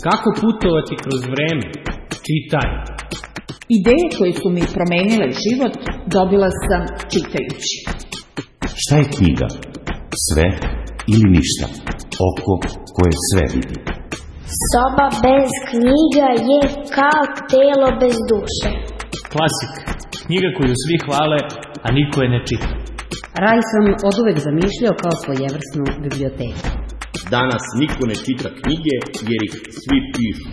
Kako putovati kroz vreme? Čitaj. Ideje koje su mi promenile život dobila sam čitajući. Šta je knjiga? Sve ili ništa? Oko koje sve vidi. Soba bez knjiga je kao telo bez duše. Klasik. Knjiga koju svi hvale, a niko je ne čita. Raj sam oduvek zamišljao kao svojevrsnu biblioteku. Danas niko ne čita knjige jer ih svi pišu.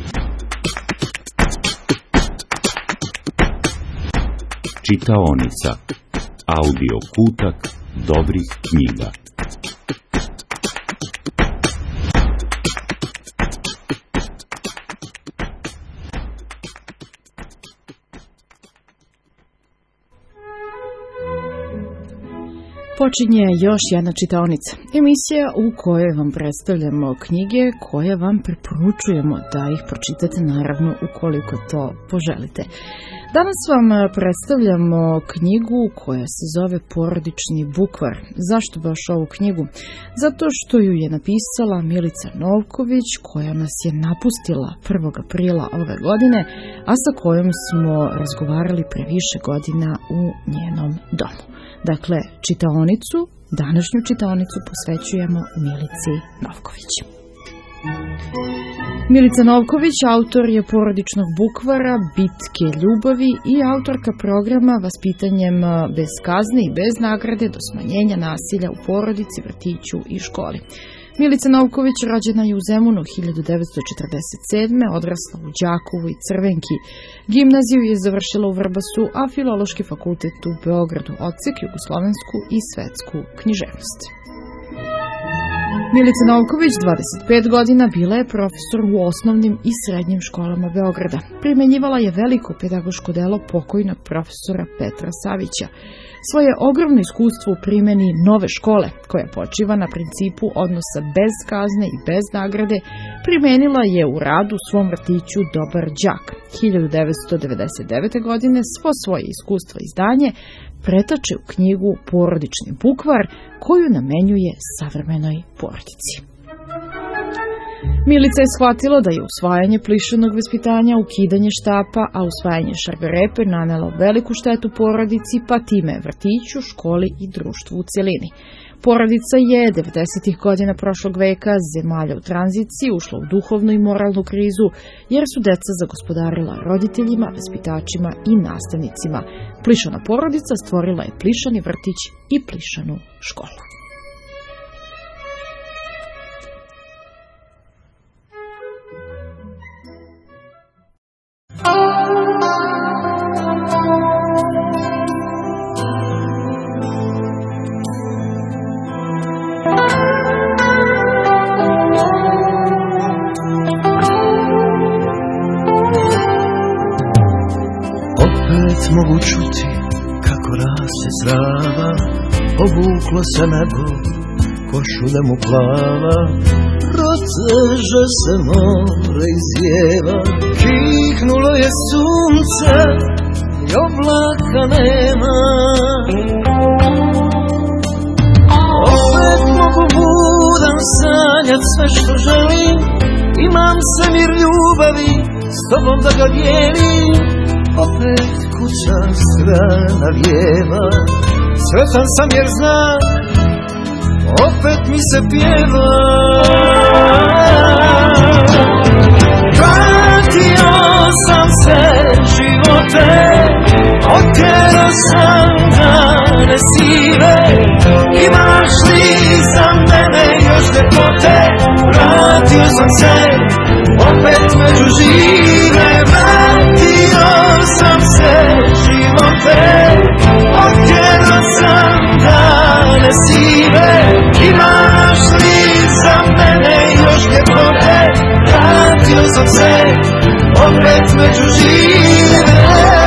Čitaonica. Audio kutak dobrih knjiga. Počinje još jedna čitaonica, emisija u kojoj vam predstavljamo knjige koje vam preporučujemo da ih pročitate, naravno ukoliko to poželite. Danas vam predstavljamo knjigu koja se zove Porodični bukvar. Zašto baš ovu knjigu? Zato što ju je napisala Milica Novković, koja nas je napustila 1. aprila ove godine, a sa kojom smo razgovarali pre više godina u njenom domu. Dakle, čitaonicu, današnju čitaonicu posvećujemo Milici Novković. Milica Novković autor je Porodičnog bukvara, Bitke ljubavi i autorka programa Vaspitanjem bez kazne i bez nagrade do smanjenja nasilja u porodici, vrtiću i školi. Milica Novković rođena je u Zemunu 1947. odrasla u Đakovu i Crvenki. Gimnaziju je završila u Vrbasu, a Filološki fakultet u Beogradu, odsek jugoslovensku i svetsku književnost. Milica Novković, 25 godina, bila je profesor u osnovnim i srednjim školama Beograda. Primenjivala je veliko pedagoško delo pokojnog profesora Petra Savića. Svoje ogromno iskustvo u primjeni nove škole, koja počiva na principu odnosa bez kazne i bez nagrade, primenila je u radu u svom vrtiću Dobar đak. 1999. godine svo svoje iskustvo i znanje pretače u knjigu Porodični bukvar, koju namenjuje savremenoj porodici. Milica je shvatila da je usvajanje plišanog vaspitanja, ukidanje štapa, a usvajanje šargarepe nanelo veliku štetu porodici, pa time vrtiću, školi i društvu u celini. Porodica je 90. godina prošlog veka zemalja u tranziciji ušla u duhovnu i moralnu krizu, jer su deca zagospodarila roditeljima, vaspitačima i nastavnicima. Plišana porodica stvorila je plišani vrtić i plišanu školu. Mogu čuti kako raste zdrava, obuklo se nebo, košu mu plava, proteže se more i zjeva, kihnulo je sunce i oblaka nema. Opet mogu budan sanjat sve što želim, imam se mir ljubavi, s tobom da ga dijelim. Opet kuća strana lijeva, sretan sam jer znam, opet mi se pjeva. Vratio sam se živote, otjerao sam dane sive, imaš li za mene još ljepote? Vratio sam se, opet među žive, vratio sam se živote, otjerao sam dane sive, imaš li za mene još ljepote? Vratio sam se, opet među žive.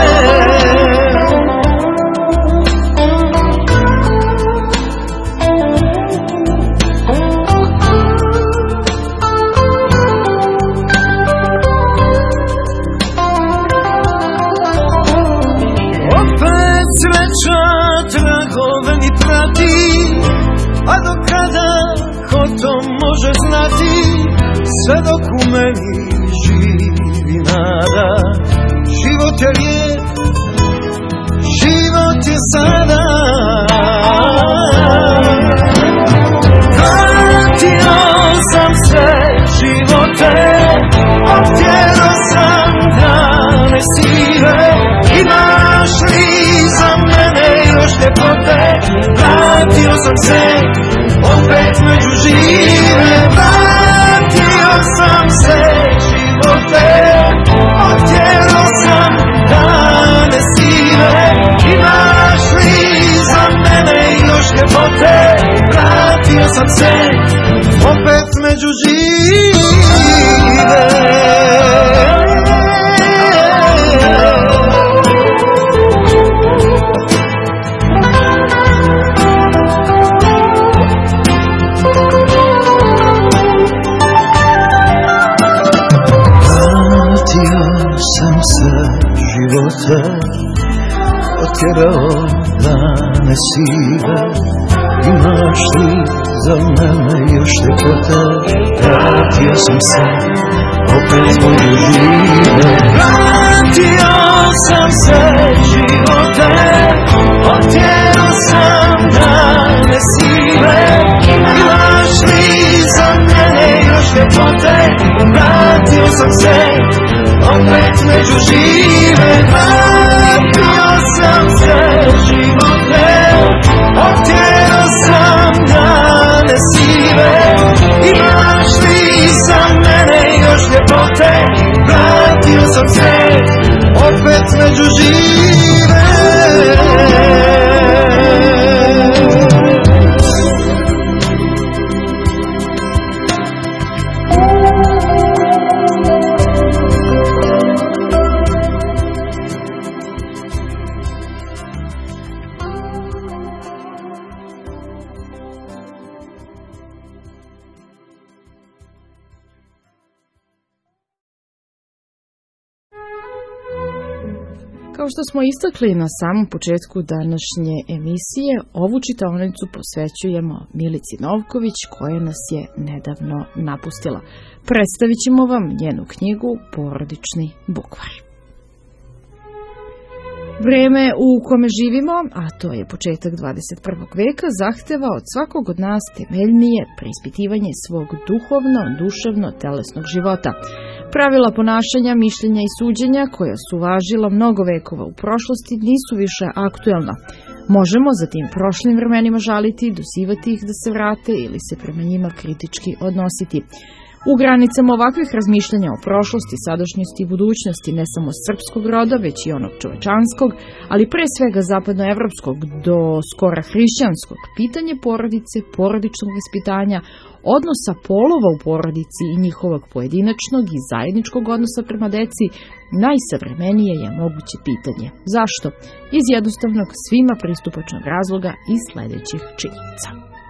Tragove mi prati, a do kada ko to može znati, sve dok u meni sam se opet među žive, vratio sam se živote, otjerao sam dane sive, imaš li za mene još ljepote, vratio sam se opet među žive. Sam se života, otjerao dane sive, imaš li za mene još ljepote, vratio sam se opet među žive. Vratio sam se živote, otjerao sam dane sive, imaš li za mene još ljepote, vratio sam se opet među žive, vratio sam se živote, otjerao sam dane sive, imaš li za mene još ljepote, vratio sam se opet među žive. Kao što smo istakli na samom početku današnje emisije, ovu čitaonicu posvećujemo Milici Novković, koja nas je nedavno napustila. Predstavit ćemo vam njenu knjigu Porodični bukvar. Vreme u kome živimo, a to je početak 21. veka, zahteva od svakog od nas temeljnije preispitivanje svog duhovno, duševno, telesnog života. Pravila ponašanja, mišljenja i suđenja koja su važila mnogo vekova u prošlosti nisu više aktuelna. Možemo za tim prošlim vremenima žaliti, dozivati ih da se vrate ili se prema njima kritički odnositi. U granicama ovakvih razmišljanja o prošlosti, sadašnjosti i budućnosti ne samo srpskog roda, već i onog čovečanskog, ali pre svega zapadnoevropskog do skora hrišćanskog, pitanje porodice, porodičnog vaspitanja, odnosa polova u porodici i njihovog pojedinačnog i zajedničkog odnosa prema deci najsavremenije je moguće pitanje. Zašto? Iz jednostavnog svima pristupačnog razloga i sledećih činjenica.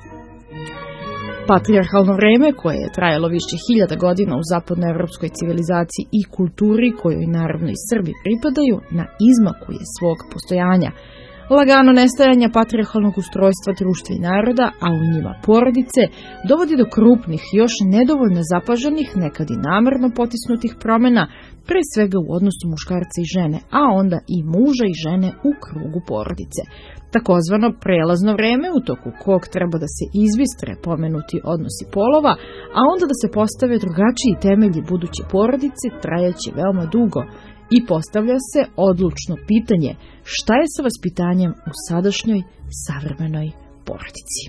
Patrijarhalno vreme, koje je trajalo više hiljada godina u zapadnoevropskoj civilizaciji i kulturi, kojoj naravno i Srbi pripadaju, na izmaku je svog postojanja. Lagano nestajanja patrijarhalnog ustrojstva društva i naroda, a u njima porodice, dovodi do krupnih, još nedovoljno zapaženih, nekad i namerno potisnutih promena, pre svega u odnosu muškarca i žene, a onda i muža i žene u krugu porodice. Takozvano prelazno vreme, u toku kog treba da se izbistre pomenuti odnosi polova, a onda da se postave drugačiji temelji buduće porodice, trajaće veoma dugo. I postavlja se odlučno pitanje šta je sa vaspitanjem u sadašnjoj savremenoj porodici.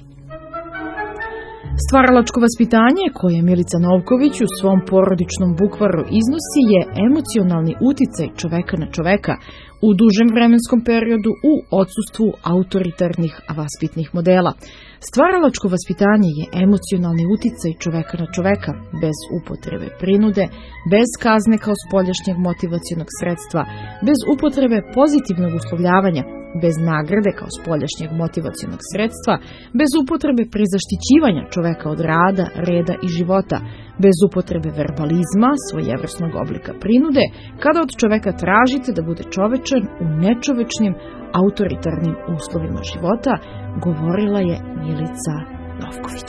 Stvaralačko vaspitanje koje Milica Novković u svom porodičnom bukvaru iznosi je emocionalni uticaj čoveka na čoveka u dužem vremenskom periodu u odsustvu autoritarnih vaspitnih modela. Stvaralačko vaspitanje je emocionalni uticaj čoveka na čoveka, bez upotrebe prinude, bez kazne kao spoljašnjeg motivacionog sredstva, bez upotrebe pozitivnog uslovljavanja, bez nagrade kao spoljašnjeg motivacionog sredstva, bez upotrebe prezaštićivanja čoveka od rada, reda i života, bez upotrebe verbalizma, svojevrsnog oblika prinude, kada od čoveka tražite da bude čovečan u nečovečnim, autoritarnim uslovima života, govorila je Milica Novković.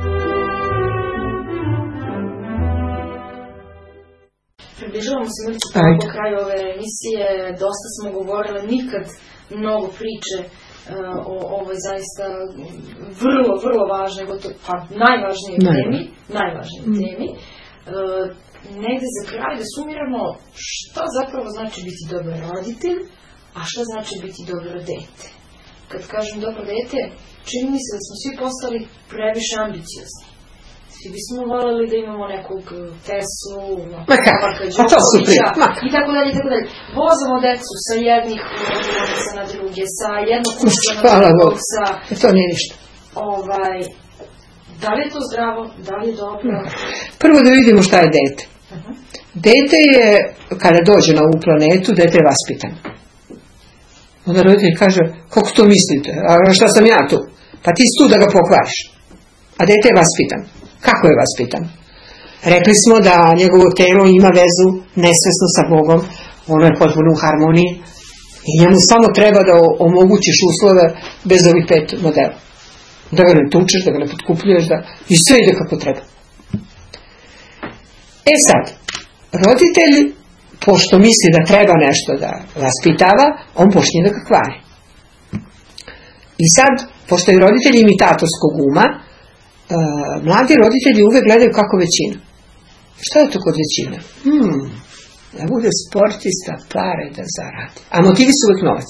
Približavamo se Milici po kraju ove emisije, dosta smo govorili, nikad mnogo priče o ovoj zaista vrlo važnoj, najvažnijoj temi. Negde za kraj da sumiramo šta zapravo znači biti dobar roditelj, a šta znači biti dobro dete. kad kažem dobro dete, čini mi se da smo svi postali previše ambiciozni. Svi bismo voljeli da imamo nekog Teslu, i tako dalje, i tako dalje. Vozamo decu sa jednih ulica na druge, sa jednog kuća na drugog, to nije ništa. Da li je to zdravo, da li je dobro? Prvo da vidimo šta je dete. Dete je, kada dođe na ovu planetu, dete je vaspitan. Onda roditelj kaže, kako to mislite? A šta sam ja tu? Pa ti si tu da ga pokvariš. A dete je vaspitan. Kako je vaspitan? Rekli smo da njegovo telo ima vezu nesvesno sa Bogom, ono je potpuno u harmoniji i njemu samo treba da omogućiš uslove bez ovih 5 modela. Da ga ne tučeš, da ga ne potkupljuješ, i sve ide kako treba. Sad, roditelj, pošto misli da treba nešto da vaspitava, on počne da ga kvari. I sad, pošto je roditelj imitatorskog uma, mladi roditelji uvek gledaju kako većina. Šta je to kod većina? Da bude sportista, pare da zaradi. A motivi su uvek novac.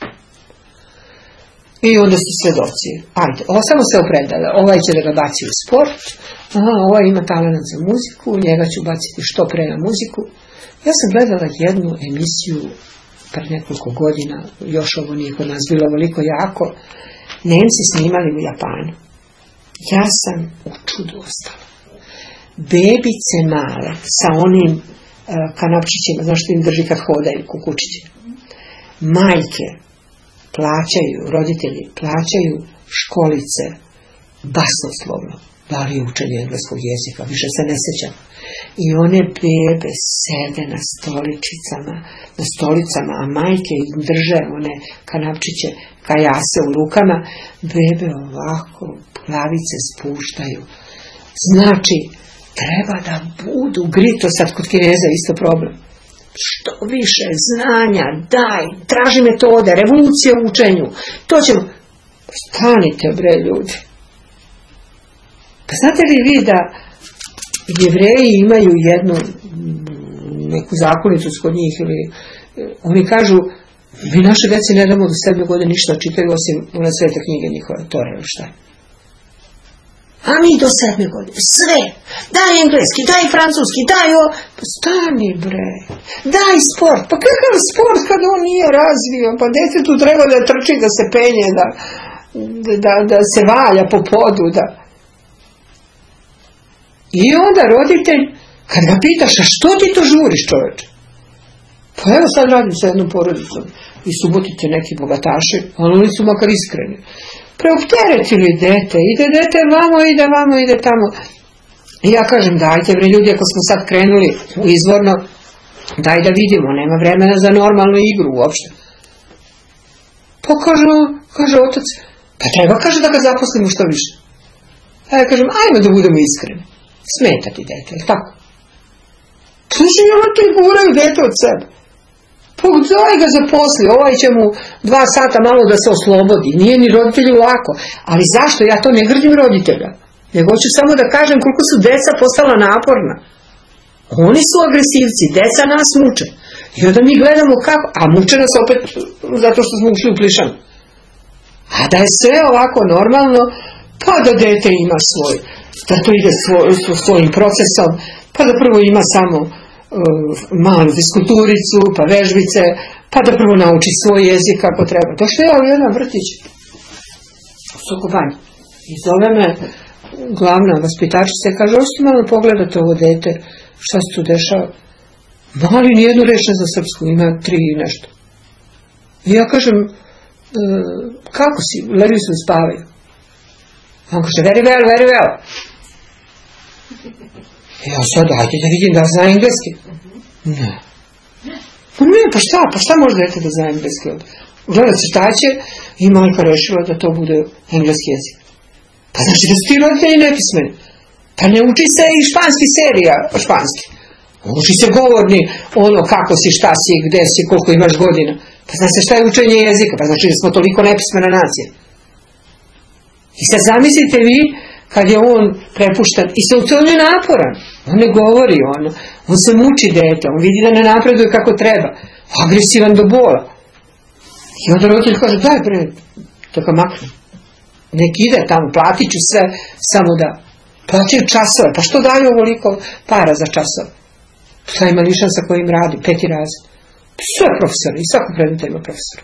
I onda ste svedoci. Ajde, ovo samo se opredala. Ovaj će da ga baci u sport, ovaj ima talent za muziku, njega ću baciti što pre na muziku. Ja sam gledala jednu emisiju pre nekoliko godina, još ovo nije kod nas bilo veliko jako, Nemci snimali u Japanu. Ja sam u čudu ostala. Bebice male sa onim kanapčićima, znaš što im drži kad hodaju, kukučići. Majke plaćaju, roditelji plaćaju školice basnoslovno. Da li je učenje engleskog jezika, više se ne sjećam. I one bebe sede na stolicama, a majke im drže one kanapčiće, kajase u rukama, bebe ovako glavice spuštaju. Znači, treba da budu grito, sad kod Kineza isto problem. Što više znanja, daj, traži metode, revolucija u učenju. To ćemo. Stanite bre ljudi. Pa znate li vi da Jevreji imaju jednu neku zakonicu kod njih ili oni kažu mi naše deci ne damo do 7 godine ništa čitaju osim one svete knjige njihove, Tore ili šta. A mi do 7 godine sve, daj engleski, daj francuski, daj ovo, pa stani bre, daj sport, pa kakav sport kad on nije razvio, pa dete tu treba da trči, da se penje, da se valja po podu, I onda roditelj, kad ga pitaš, a što ti to žuriš čoveče? Pa evo sad radim sa jednom porodicom i Subotice neki bogataši, ali oni su makar iskreni. Preopteretili dete, ide dete vamo, ide tamo. I ja kažem, dajte bre ljudi, ako smo sad krenuli izvorno, daj da vidimo, nema vremena za normalnu igru uopšte. Pa kaže otac, pa treba kaže da ga zaposlimo što više. A ja kažem, ajmo da budemo iskreni. Smeta ti dete, ili tako? Služi, ono ti guraju dete od sebe. Pa daj ga zaposli, ovaj će mu 2 sata malo da se oslobodi. Nije ni roditelju lako. Ali zašto? Ja to ne grdim roditelja. Nego hoću samo da kažem koliko su deca postala naporna. Oni su agresivci, deca nas muče. I onda mi gledamo kako, a muče nas opet zato što smo ušli u plišan. A da je sve ovako normalno, pa da dete ima svoj, da to ide svojim procesom, pa da prvo ima samo malu fiskulturicu, pa vežbice, pa da prvo nauči svoj jezik kako treba. Došla je u jedan vrtić u Sokobanji i zove me glavna vaspitačica i kaže, hoćete malo pogledati ovo dete, šta se tu dešava? Mali nijednu reč ne za srpsku, ima 3 i nešto. I ja kažem, kako si? Levi su spavaju. On kaže, very well. Ja sad, ajde da vidim da zna engleski. Ne. Pa šta može dete da zna engleski? Gleda crtaće i majka rešila da to bude engleski jezik. Pa znači da su ti roditelji nepismeni. Pa ne uči se i španski serija, španski. Uči se govorni, ono kako si, šta si, gde si, koliko imaš godina. Pa znači šta je učenje jezika? Pa znači da smo toliko nepismena nacija. I sad zamislite vi kad je on prepušten i se on je naporan, on ne govori, on se muči dete, on vidi da ne napreduje kako treba, agresivan do bola. I onda roditelj kaže, daj bre, da ga maknu. Nek ide tamo, platit ću sve, samo da plaćaju časove. Pa što daju ovoliko para za časove? Šta ima lišan sa kojim radi, 5. razred. Sve profesori, i svako predmeta ima profesor.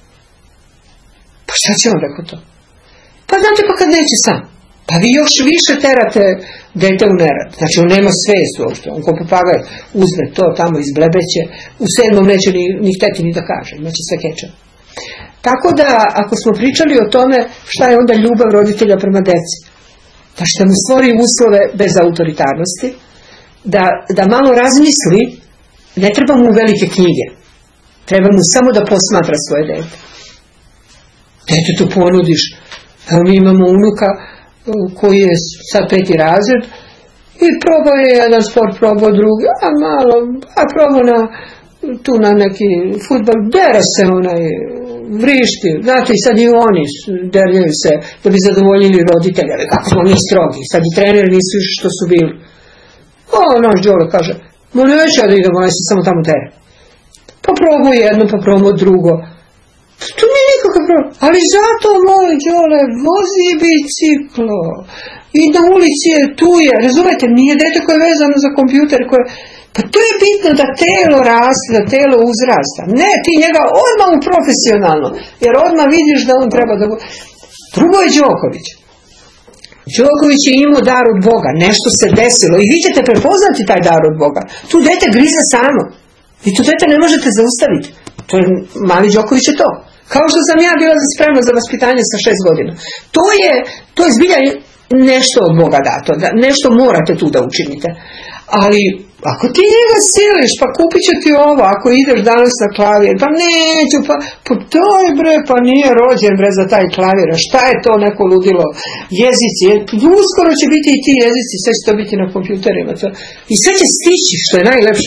Pa šta će on rekao to? Pa znate pa kad neće sam. Pa vi još više terate dete u nerad. Znači on nema svest uopšte. On ko papagaj uzme to tamo izblebeće. U 7. neće ni hteti ni da kaže. Imaće sve keče. Tako da ako smo pričali o tome šta je onda ljubav roditelja prema deci. Znači da mu stvori uslove bez autoritarnosti. Da malo razmisli. Ne treba mu velike knjige. Treba mu samo da posmatra svoje dete. Dete tu ponudiš. Evo mi imamo unuka koji je sad 5. razred i probao je jedan sport, probao drugi, a malo, a probao tu na neki fudbal, dere se onaj, vrišti, znate i sad i oni derljaju se da bi zadovoljili roditelja, kako smo mi strogi, sad i treneri nisu više što su bili. Naš Đole kaže, ma neće da idemo, ne se samo tamo dere. Pa probao jedno, pa probao drugo. To nije nikakav problem, ali zato moj Đole vozi biciklo i na ulici je tu je, razumete, nije dete koje je vezano za kompjuter, pa to je bitno da telo raste, da telo uzrasta. Ne, ti njega odmah u profesionalno, jer odmah vidiš da on treba da... Drugo je Đoković. Đoković je imao dar od Boga, nešto se desilo i vi ćete prepoznati taj dar od Boga. Tu dete grize samo i tu dete ne možete zaustaviti. To je, mali Đoković je to. Kao što sam ja bila spremna za vaspitanje sa 6 godina. To je zbilja nešto od Boga dato. Nešto morate tu da učinite. Ali ako ti njega siliš, pa kupit ću ti ovo, ako ideš danas na klavir, pa neću, pa daj bre, pa nije rođen bre za taj klavir, a šta je to neko ludilo? Jezici, uskoro će biti i ti jezici, sve će to biti na kompjuterima. I sve će stići, što je najlepše.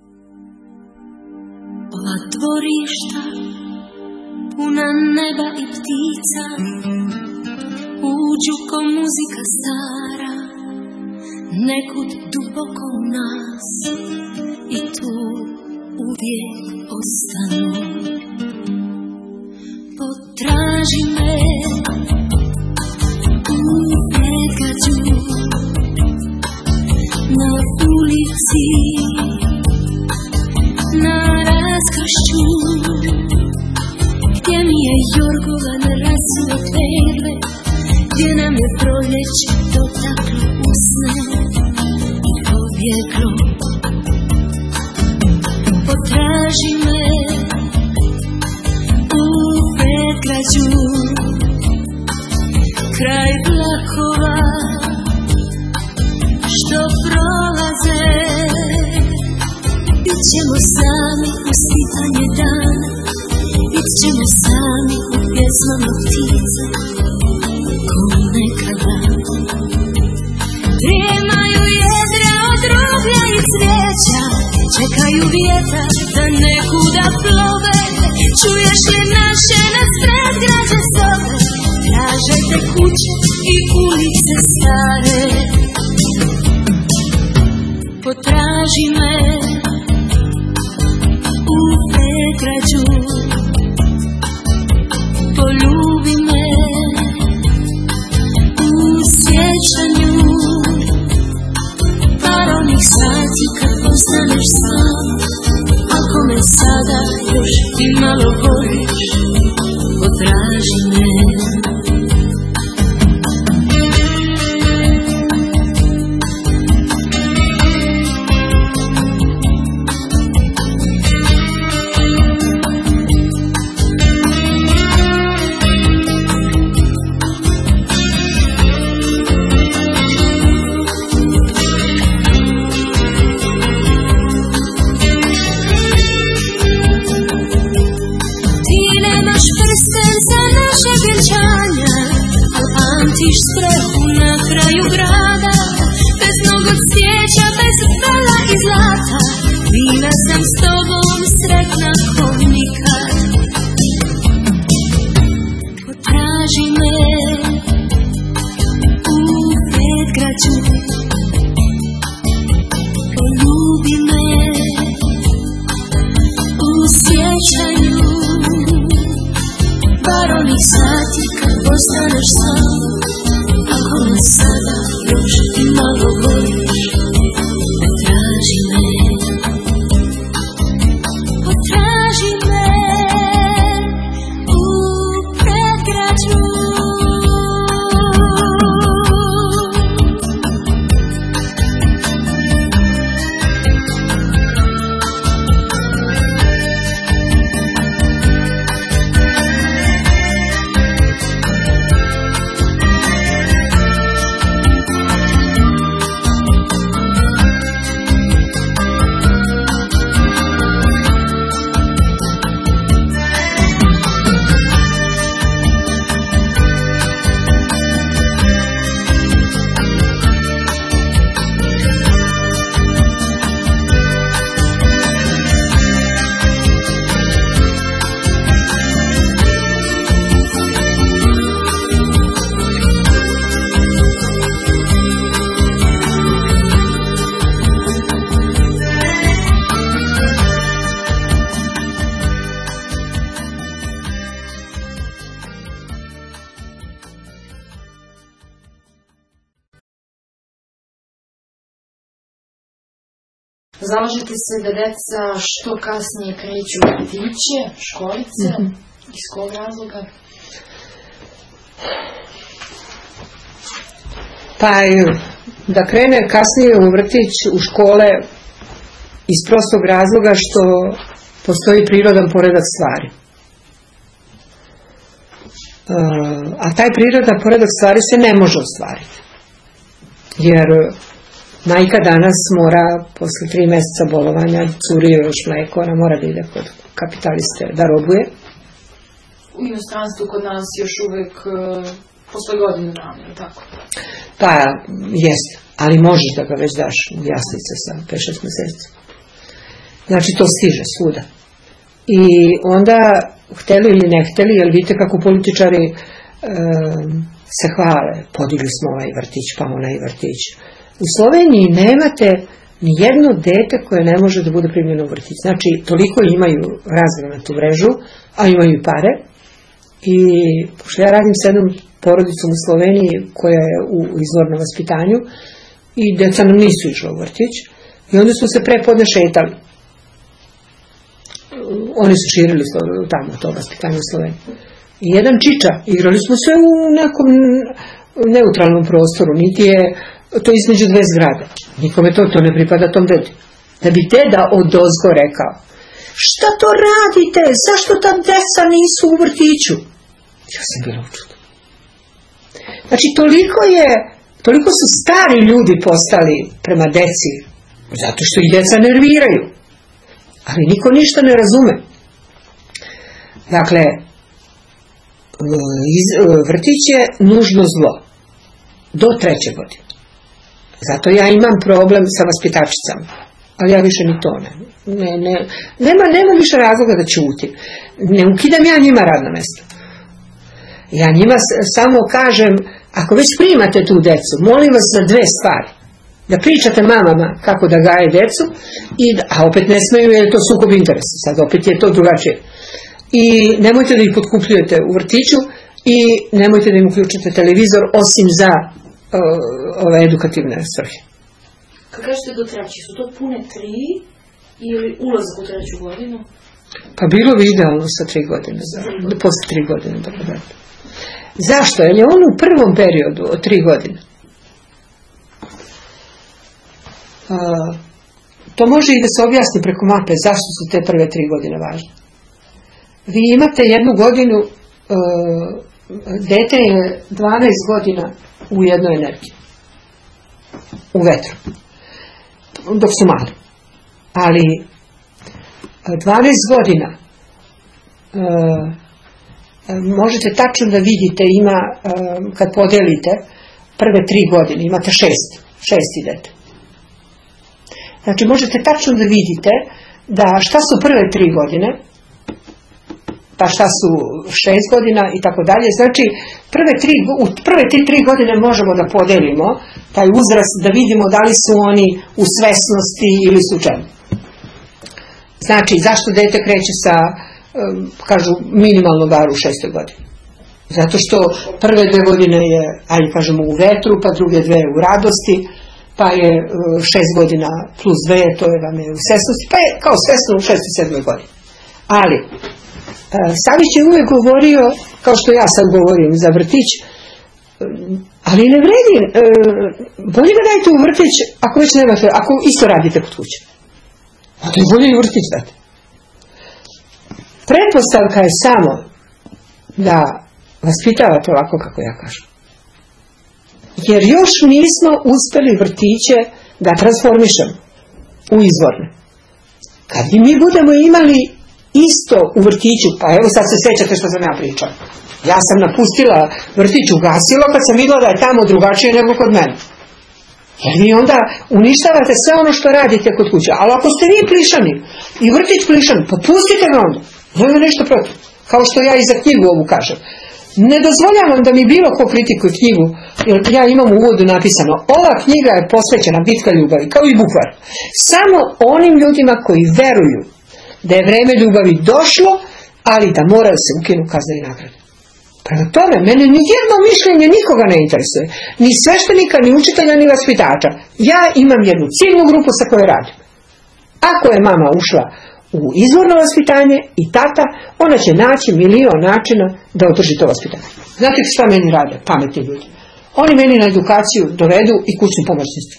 Ova dvorišta puna neba i ptica uđu ko muzika stara nekud duboko u nas i tu uvijek ostanu. Potraži me u pekađu na ulici na raskršću gdje mi je jorgovan rasvet verbe, gdje nam je proljeće dotaklo usne i pobjeglo. Potraži me u predgrađu kraj vlakova što prolaze. Bit ćemo sami u svitanje dana, bit ćemo sami u pjesmama ptica, ko nekada. Drijemaju jedra od rublja i cvijeća, čekaju vjetar da nekuda plove. Čuješ li naše nas predgrađe zove, traže te kuće i ulice stare. Potraži me u predgrađu, poljubi me u sjećanju par onih sati kad postaneš sam. Ako me sada još i malo voliš, potraži me. Pamtiš sprehu na kraju grada, bez mnogo cvijeća, bez vela i zlata. Bila sam s tobom sretna ko nikad. Potraži me u predgrađu, poljubi me u sjećanju par onih sati sada još i malo voliš, potraži me, potraži me u predgrađu. Zalažete se da deca što kasnije kreću u vrtiće, školice, iz kog razloga? Pa da krene kasnije u vrtić, u škole, iz prostog razloga što postoji prirodan poredak stvari. A taj prirodan poredak stvari se ne može ostvariti. Jer majka danas mora, posle 3 meseca bolovanja, curi još mleko, ona mora da ide kod kapitaliste, da robuje. U inostranstvu kod nas još uvek posle godinu dana, tako? Pa, jeste, ali možeš da ga već daš u jaslice sa 5-6 meseci. Znači, to stiže svuda. I onda, hteli ili ne hteli, jer vidite kako političari se hvale, podigli smo ovaj vrtić, pa onaj vrtić. U Sloveniji nemate ni jedno dete koje ne može da bude primljeno u vrtić. Znači, toliko imaju razgranatu mrežu, a imaju i pare. I pošto ja radim s jednom porodicom u Sloveniji koja je u izvornom vaspitanju i deca nam nisu išla u vrtić i onda smo se prepodne šetali. Oni su širili tamo to vaspitanje u Sloveniji. I jedan čiča, igrali smo sve u nekom neutralnom prostoru, niti je to između 2 zgrade. Nikome to ne pripada tom dedu. Da bi deda odozgo rekao, šta to radite, zašto tam deca nisu u vrtiću? Ja sam bila u čudu. Znači, toliko su stari ljudi postali prema deci, zato što ih deca nerviraju. Ali niko ništa ne razume. Dakle, vrtić je nužno zlo. Do 3. godine. Zato ja imam problem sa vaspitačicama. Ali ja više ni to ne. Nema više razloga da ćutim. Ne ukidam ja njima radno mesto. Ja njima samo kažem, ako već primate tu decu, molim vas za 2 stvari. Da pričate mamama kako da gaje decu, a opet ne smeju jer je to sukob interesa. Sad opet je to drugačije. I nemojte da ih potkupljujete u vrtiću i nemojte da im uključite televizor osim za ove edukativne svrhe. Kad kažete do 3, su to pune 3 ili ulazak u 3. godinu? Pa bilo bi idealno sa 3 godine, posle 3 godine da podate. Zašto? Jer je on u prvom periodu od 3 godine. To može i da se objasni preko mape zašto su te prve 3 godine važne. Vi imate 1 godinu, dete je 12 godina u jednoj energiji. U vetru. Dok su mali. Ali 12 godina možete tačno da vidite, ima, kad podelite prve 3 godine, imate 6 dete. Znači možete tačno da vidite da šta su prve 3 godine, pa šta su 6 godina i tako dalje. Znači u prve 3 godine možemo da podelimo taj uzrast, da vidimo da li su oni u svesnosti ili su čemu. Znači zašto dete kreće sa, kažu, minimalno bar u 6. godini. Zato što prve 2 godine je, ajde kažemo, u vetru, pa druge 2 u radosti, pa je 6 godina plus 2, to je vam je u svesnosti, pa je kao svesno u 6. i 7. godini. Ali, Savić je uvek govorio, kao što ja sad govorim za vrtić, ali ne vredi, bolje ga dajte u vrtić ako već nemate, ako isto radite kod kuće. Onda je bolje i vrtić dati. Pretpostavka je samo da vaspitavate ovako kako ja kažem. Jer još nismo uspeli vrtiće da transformišemo u izvorne. Kad i mi budemo imali isto u vrtiću, pa evo sad se sjećate što sam ja pričala. Ja sam napustila vrtić, ugasila kad sam vidjela da je tamo drugačije nego kod mene. Jer vi onda uništavate sve ono što radite kod kuće. Ali ako ste vi plišani i vrtić plišan, pa pustite ga onda. Nema nešto protiv. Kao što ja i za knjigu ovu kažem. Ne dozvoljavam da mi bilo ko kritikuje knjigu, jer ja imam u uvodu napisano, ova knjiga je posvećena bitka ljubavi, kao i bukvar. Samo onim ljudima koji veruju da je vreme ljubavi došlo, ali da mora da se ukinu kazne i nagrade. Prema tome, mene nijedno mišljenje nikoga ne interesuje. Ni sveštenika, ni učitelja, ni vaspitača. Ja imam jednu ciljnu grupu sa kojoj radim. Ako je mama ušla u izvorno vaspitanje i tata, ona će naći milion načina da održi to vaspitanje. Znate šta meni rade, pametni ljudi? Oni meni na edukaciju dovedu i kućnu pomoćnicu.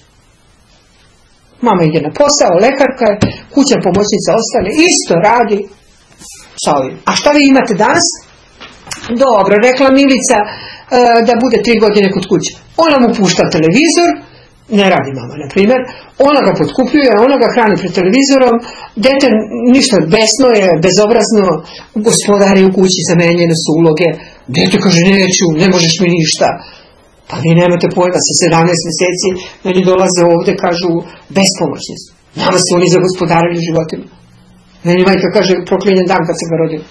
Mama ide na posao, lekarka je, kućna pomoćnica ostane, isto radi sa ovim. A šta vi imate danas? Dobro, rekla Milica da bude 3 godine kod kuće. Ona mu pušta televizor, ne radi mama, na primjer, ona ga potkupljuje, ona ga hrani pred televizorom, dete ništa besno je, bezobrazno, gospodari u kući, zamenjene su uloge, dete kaže neću, ne možeš mi ništa. Pa vi nemate pojma, sa 17 mjeseci meni dolaze ovde, kažu, bespomoćni su. Nama su oni zagospodarili životima. Meni majka kaže, proklinjen dan kad se ga rodio.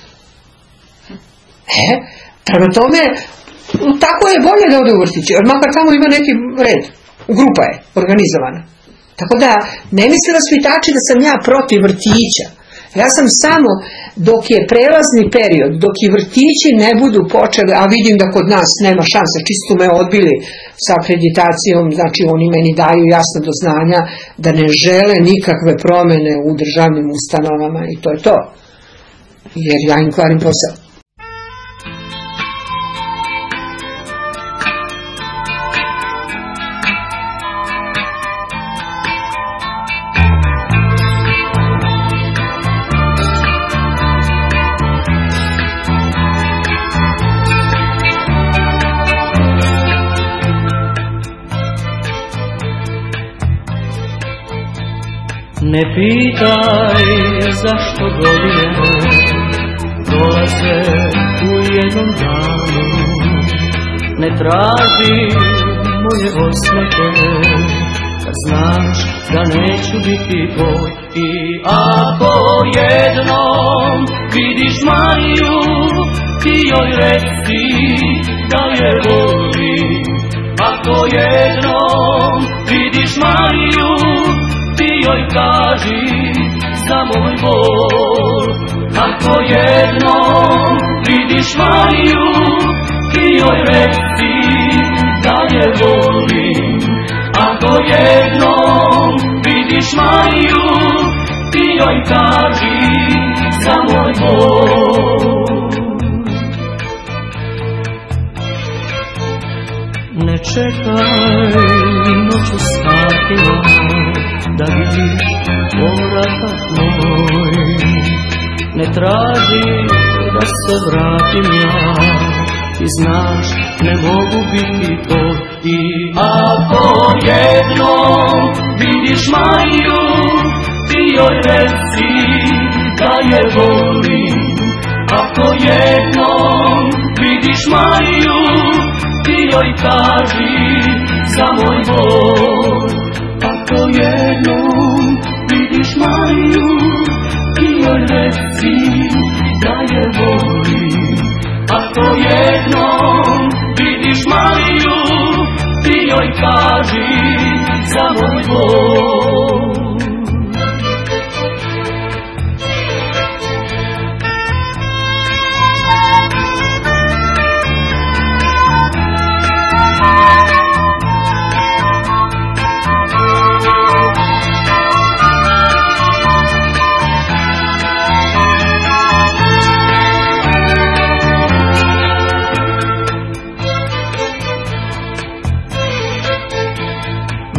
Prema tome, tako je bolje da ode u vrtiću, jer makar tamo ima neki red. Grupa je organizovana. Tako da, ne misle vaspitači da sam ja protiv vrtića. Ja sam samo, dok je prelazni period, dok i vrtići ne budu počeli, a vidim da kod nas nema šanse, čisto me odbili sa akreditacijom, znači oni meni daju jasno do znanja da ne žele nikakve promjene u državnim ustanovama i to je to. Jer ja im kvarim posao. Ne pitaj zašto godine dolaze u jednom danu. Ne traži moje osmeke, kad znaš da neću biti tvoj. I ako jednom vidiš Mariju, ti joj reci da je volim. Ako jednom vidiš Mariju, ti joj kaži za moj bol. Ako jednom vidiš Mariju, ti joj reci da je volim. Ako jednom vidiš Mariju, ti joj kaži za moj bol. Ne čekaj noću satima da vidiš povratak moj. Ne traži da se vratim ja, ti znaš ne mogu biti tvoj. I ako jednom vidiš Mariju, ti joj reci da je volim. Ako jednom vidiš Mariju, ti joj kaži za moj bol. Ako jednom vidiš Mariju, ti joj reci da je volim. Ako jednom vidiš Mariju, ti joj kaži za moj bol.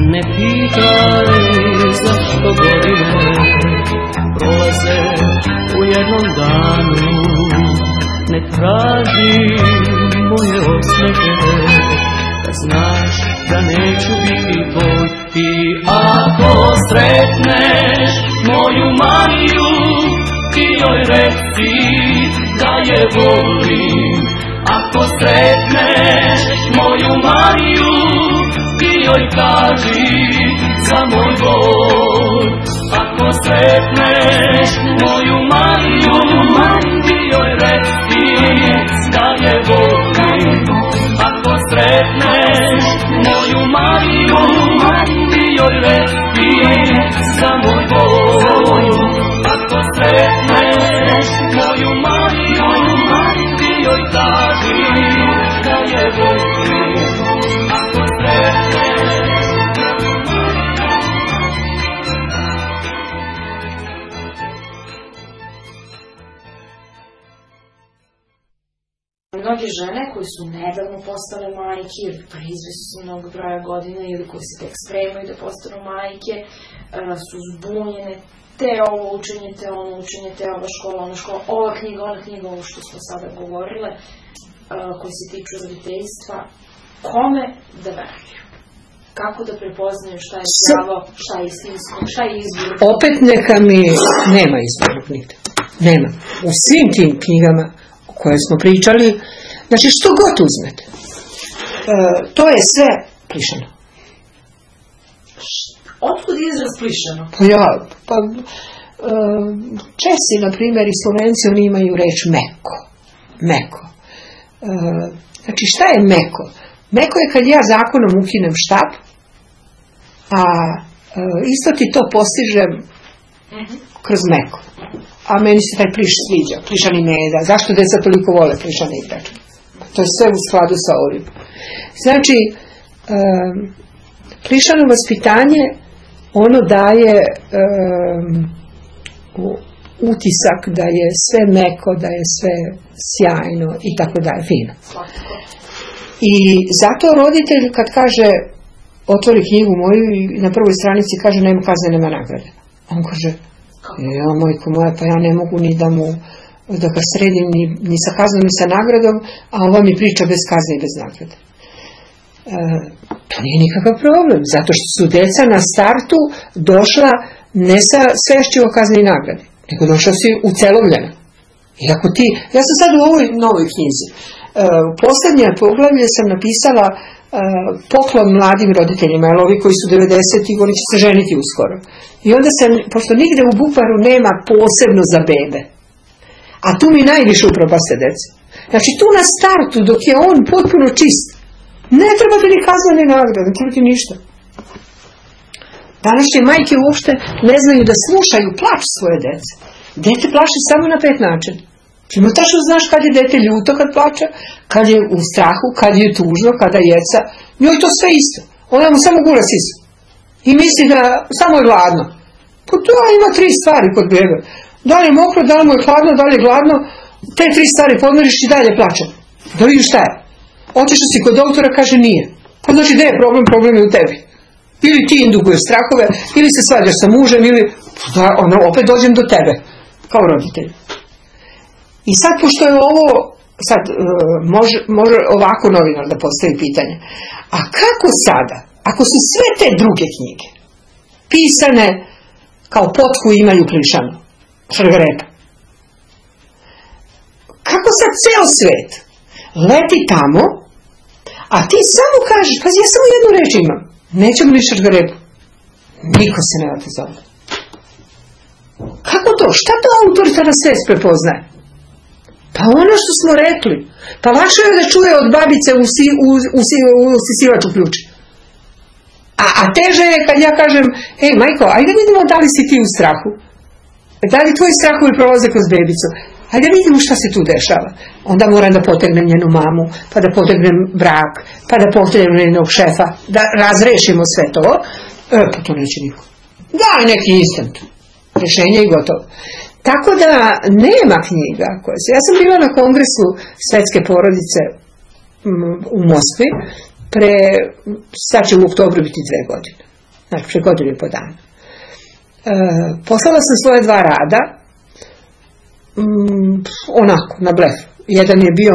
Ne pitaj zašto godine prolaze u jednom danu. Ne traži moje osmehe, da znaš da neću biti tvoj. I ako sretneš moju Mariju, ti joj reci da je volim. Ako sretneš moju Mariju, ti joj kaži za moj bol. Ako sretneš moju Mariju, ti joj reci da je volim. Ako sretneš moju Mariju, ti joj reci za moj bol. Ako sretneš moju Mariju, ti joj kaži da je volim. Ako sretneš mnoge žene koje su nedavno postale majke ili pre izvesnog mnogo broja godina ili koje se tek spremaju da postanu majke su zbunjene, te ovo učenje, te ono učenje, te ova škola, ona škola, ova knjiga, ona knjiga, ovo što smo sada govorile, koji se tiču roditeljstva. Kome da veruju? Kako da prepoznaju šta je pravo, šta je istinsko, šta je izbor? Opet neka mi nema izbornog nigde. Nema. U svim tim knjigama o koje smo pričali, znači što god uzmete, to je sve plišano. Otkud izraz plišano? Česi, na primjer, i Slovenci, oni imaju reč meko. Meko. Znači šta je meko? Meko je kad ja zakonom ukinem štap, a isto ti to postižem kroz meko. A meni se taj pliš sviđa, plišani meda. Zašto deca toliko vole plišane igračke? To je sve u skladu sa ovim. Znači, plišano vaspitanje, ono daje utisak da je sve meko, da je sve sjajno i tako dalje, fino. I zato roditelj kad kaže, otvori knjigu moju i na prvoj stranici kaže nema kazne, nema nagrade. On kaže, mojko moja, pa ja ne mogu ni da ga sredim ni sa kaznom ni sa nagradom, a ova mi priča bez kazne i bez nagrade. To nije nikakav problem, zato što su deca na startu došla ne sa svešćivo kazne i nagrade, nego došla si ucelovljena. I ako ti, ja sam sad u ovoj novoj knjizi, poslednje poglavlje sam napisala poklon mladim roditeljima, jer ovi koji su 90 oni će se ženiti uskoro. I onda sam, pošto nigde u bukvaru nema posebno za bebe, a tu mi najviše upropaste dece. Znači tu na startu, dok je on potpuno čist, ne treba ti ni kazna ni nagrada, ne treba ti ništa. Današnje majke uopšte ne znaju da slušaju plač svoje dece. Dete plače samo na 5 načina. Ti mu tačno znaš kad je dete ljuto kad plače, kad je u strahu, kad je tužno, kada jeca. Njoj to sve isto. Ona mu samo gura sisu. I misli da samo je gladno. Pa to ima 3 stvari kod bebe. Da li je mokro, da li mu je hladno, da li je gladno, te 3 stvari podmiriš i dalje plače. Da vidiš šta je. Otišao si kod doktora, kaže nije. Pa znači gde je problem? Problem je u tebi. Ili ti indukuješ strahove, ili se svađaš sa mužem, ili ono, opet dođem do tebe, kao roditelj. I sad, pošto je ovo, sad može ovako novinar da postavi pitanje. A kako sada, ako su sve te druge knjige pisane kao potku imaju plišanu, šargarepa, kako sad ceo svet leti tamo, a ti samo kažeš, pa ja samo jednu reč imam, nećemo li šargarepu. Niko se ne vate za ovo. Kako to? Šta to autoritarna svest prepoznaje? Pa ono što smo rekli. Pa lakše je da čuje od babice u sisivaču ključi. A teže je kad ja kažem, ej majko, ajde vidimo da li si ti u strahu. Da li tvoji strahovi prolaze kroz bebicu. Ajde vidimo šta se tu dešava. Onda moram da potegnem njenu mamu, pa da potegnem brak, pa da potegnem njenog šefa, da razrešimo sve to. Pa to neće niko. Daj neki instant. Rešenje i gotovo. Tako da nema knjiga koje se... Ja sam bila na kongresu svetske porodice u Moskvi, sad će u oktobru biti 2 godine. znači pre godinu i po dana. Poslala sam svoje 2 rada, onako, na blef. Jedan je bio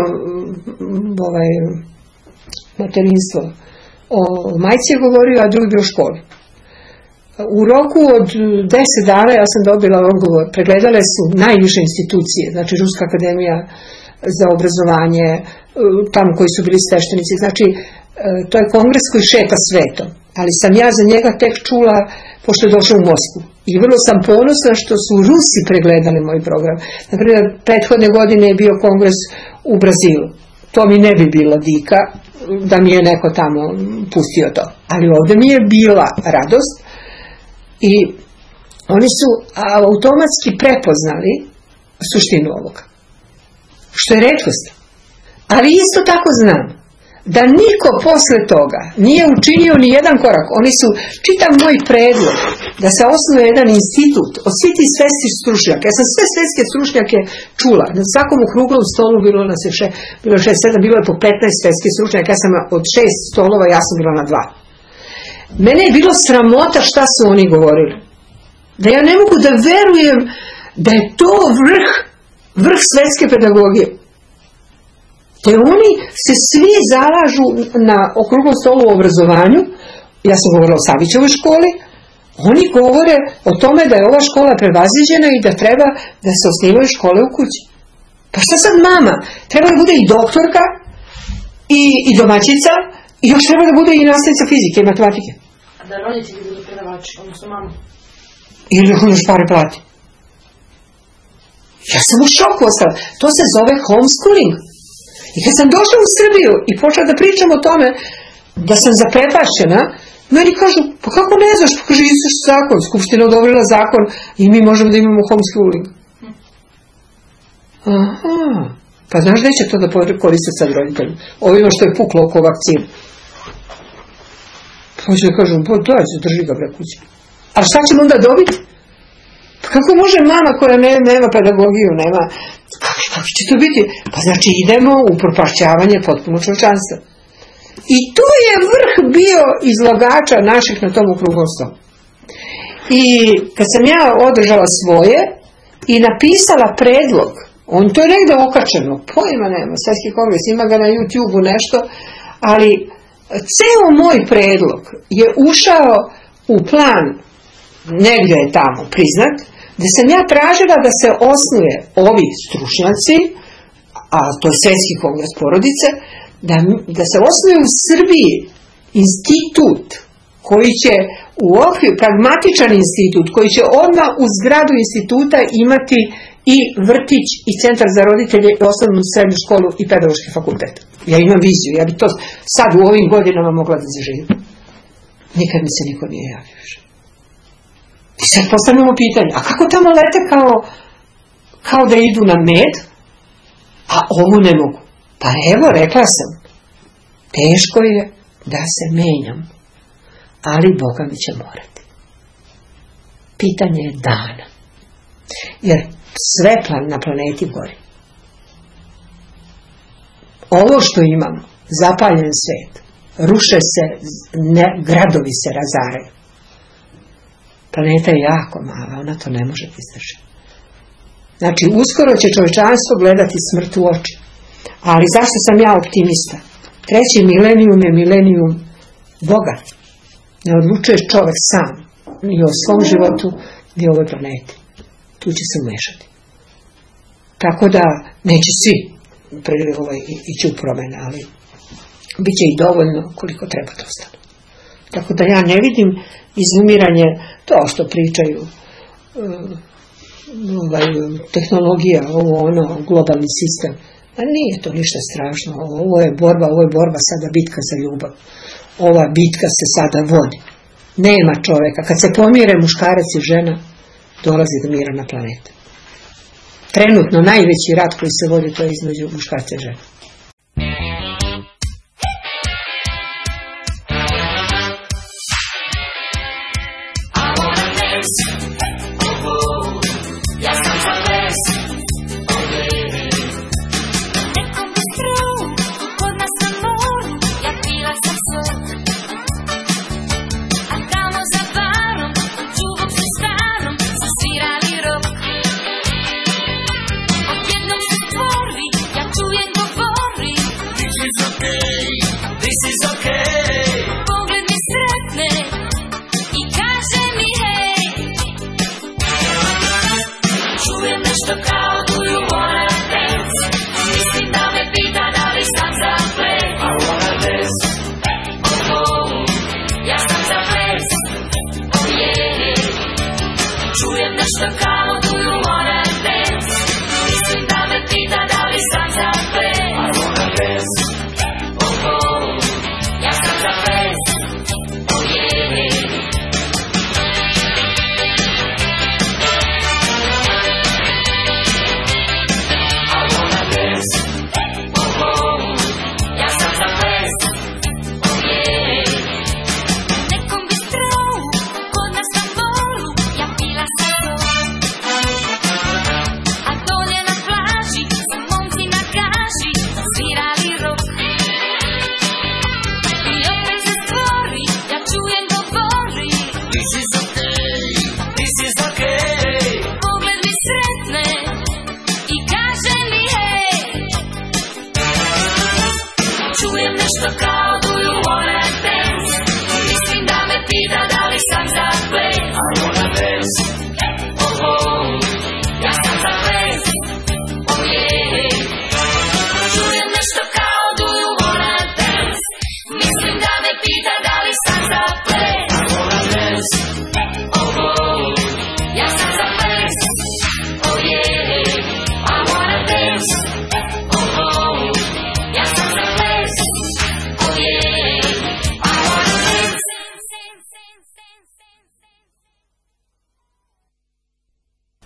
materinstvo o majci je govorio, a drugi bio o školi. U roku od 10 dana ja sam dobila odgovor. Pregledale su najviše institucije, znači Ruska akademija za obrazovanje, tamo koji su bili sveštenici. Znači, to je kongres koji šeta svetom. Ali sam ja za njega tek čula pošto je došao u Moskvu. I vrlo sam ponosna što su Rusi pregledali moj program. Naprimjer, prethodne godine je bio kongres u Brazilu. To mi ne bi bilo dika da mi je neko tamo pustio to. Ali ovdje mi je bila radost i oni su automatski prepoznali suštinu ovoga. Što je retkost. Ali isto tako znam da niko posle toga nije učinio ni jedan korak. Oni su, čitam moj predlog, da se osnuje jedan institut od svih tih svetskih stručnjaka. Ja sam sve svetske stručnjake čula. Na svakom okruglom stolu bilo nas je bilo 6-7, bilo je po 15 svetskih stručnjaka. Ja sam od 6 stolova, ja sam bila na 2. Mene je bilo sramota šta su oni govorili. Da ja ne mogu da verujem da je to vrh svetske pedagogije. Te oni se svi zalažu na okruglom stolu u obrazovanju. Ja sam govorila o Savićevoj školi. Oni govore o tome da je ova škola prevaziđena i da treba da se osnivaju škole u kući. Pa šta sad mama? Treba da bude i doktorka i domaćica i još treba da bude i nastavnica fizike i matematike. A da roditelji budu predavači, odnosno mama? Ili on još pare plati. Ja sam u šoku ostala. To se zove homeschooling. I kad sam došla u Srbiju i počela da pričam o tome da sam zaprepašćena, meni kažu, pa kako ne znaš, pa kaže, istiš zakon, Skupština odobrila zakon i mi možemo da imamo homeschooling. Aha, pa znaš da će to da koriste sad roditelji? Ovima što je puklo oko vakcine. Pa će da kažu, pa dođe, drži ga bre kući. A šta ćemo onda dobiti? Pa kako može mama koja nema pedagogiju, nema... Kako će to biti? Pa znači idemo u propašćavanje potpuno čovječanstva. I to je vrh bio izlagača naših na tom okruglom stolu. I kad sam ja održala svoje i napisala predlog, on to je negde okačeno, pojma nema, Svetski kongres, ima ga na YouTube-u nešto, ali ceo moj predlog je ušao u plan, negde je tamo priznat, gde sam ja tražila da se osnuje ovi stručnjaci, a to je Svetski kongres porodice, da se osnuje u Srbiji institut koji će u okviru, pragmatičan institut, koji će odmah u zgradu instituta imati i vrtić i centar za roditelje, osnovnu srednju školu i pedagoški fakultet. Ja imam viziju, ja bi to sad u ovim godinama mogla da zaživim. Nikad mi se niko nije javio. I sad postavljamo pitanje, a kako tamo lete kao da idu na med, a ovu ne mogu? Pa evo, rekla sam, teško je da se menjam, ali Boga mi će morati. Pitanje je dana. Jer svetla na planeti gori. Ovo što imamo, zapaljen svet, ruše se, gradovi se razaraju. Planeta je jako mala, ona to ne može izdržati. Znači, uskoro će čovječanstvo gledati smrt u oči. Ali zašto sam ja optimista? 3. milenijum je milenijum Boga. Ne odlučuje čovjek sam, ni o svom životu, ni o ovoj planeti. Tu će se umešati. Tako da neće svi ići u promene, ali bit će i dovoljno koliko treba da ostane. Tako da ja ne vidim izumiranje, to što pričaju tehnologija, globalni sistem. A nije to ništa strašno. Ovo je borba sada bitka za ljubav. Ova bitka se sada vodi. Nema čoveka. Kad se pomire muškarac i žena, dolazi do mira na planetu. Trenutno najveći rat koji se vodi, to je između muškarca i žene. Andamos a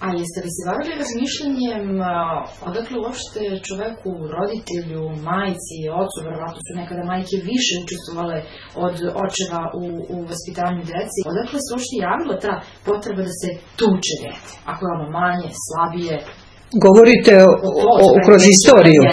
A jeste li se bavili razmišljanjem odakle uopšte čoveku, roditelju, majci, ocu, verovatno su nekada majke više učestvovale od očeva u vaspitanju deci, odakle se uopšte javila ta potreba da se tuče dete, ako je ono manje, slabije? Govorite kroz istoriju?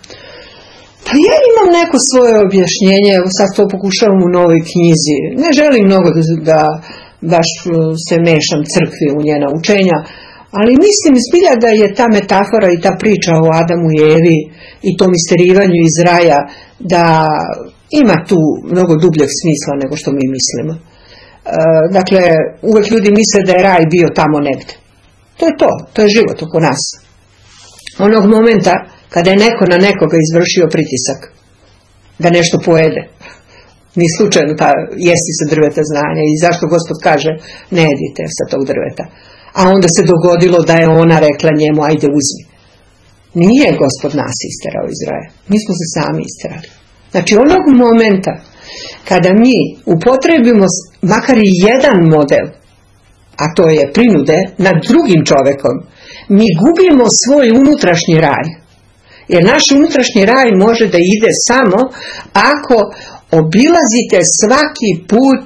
Pa ja imam neko svoje objašnjenje, sad to pokušavam u novoj knjizi. Ne želim mnogo da baš se mešam crkvi u njena učenja, ali mislim zbilja da je ta metafora i ta priča o Adamu i Evi i tom isterivanju iz raja, da ima tu mnogo dubljeg smisla nego što mi mislimo. Dakle, uvek ljudi misle da je raj bio tamo negde. To je život oko nas. Onog momenta kada je neko na nekoga izvršio pritisak da nešto pojede, ni slučajno jesti se drveta znanja, i zašto Gospod kaže ne jedite sa tog drveta, a onda se dogodilo da je ona rekla njemu ajde uzmi. Nije Gospod nas isterao iz raja, mi smo se sami isterali. Znači onog momenta kada mi upotrebimo makar i jedan model, a to je prinude nad drugim čovekom, mi gubimo svoj unutrašnji raj. Jer naš unutrašnji raj može da ide samo ako obilazite svaki put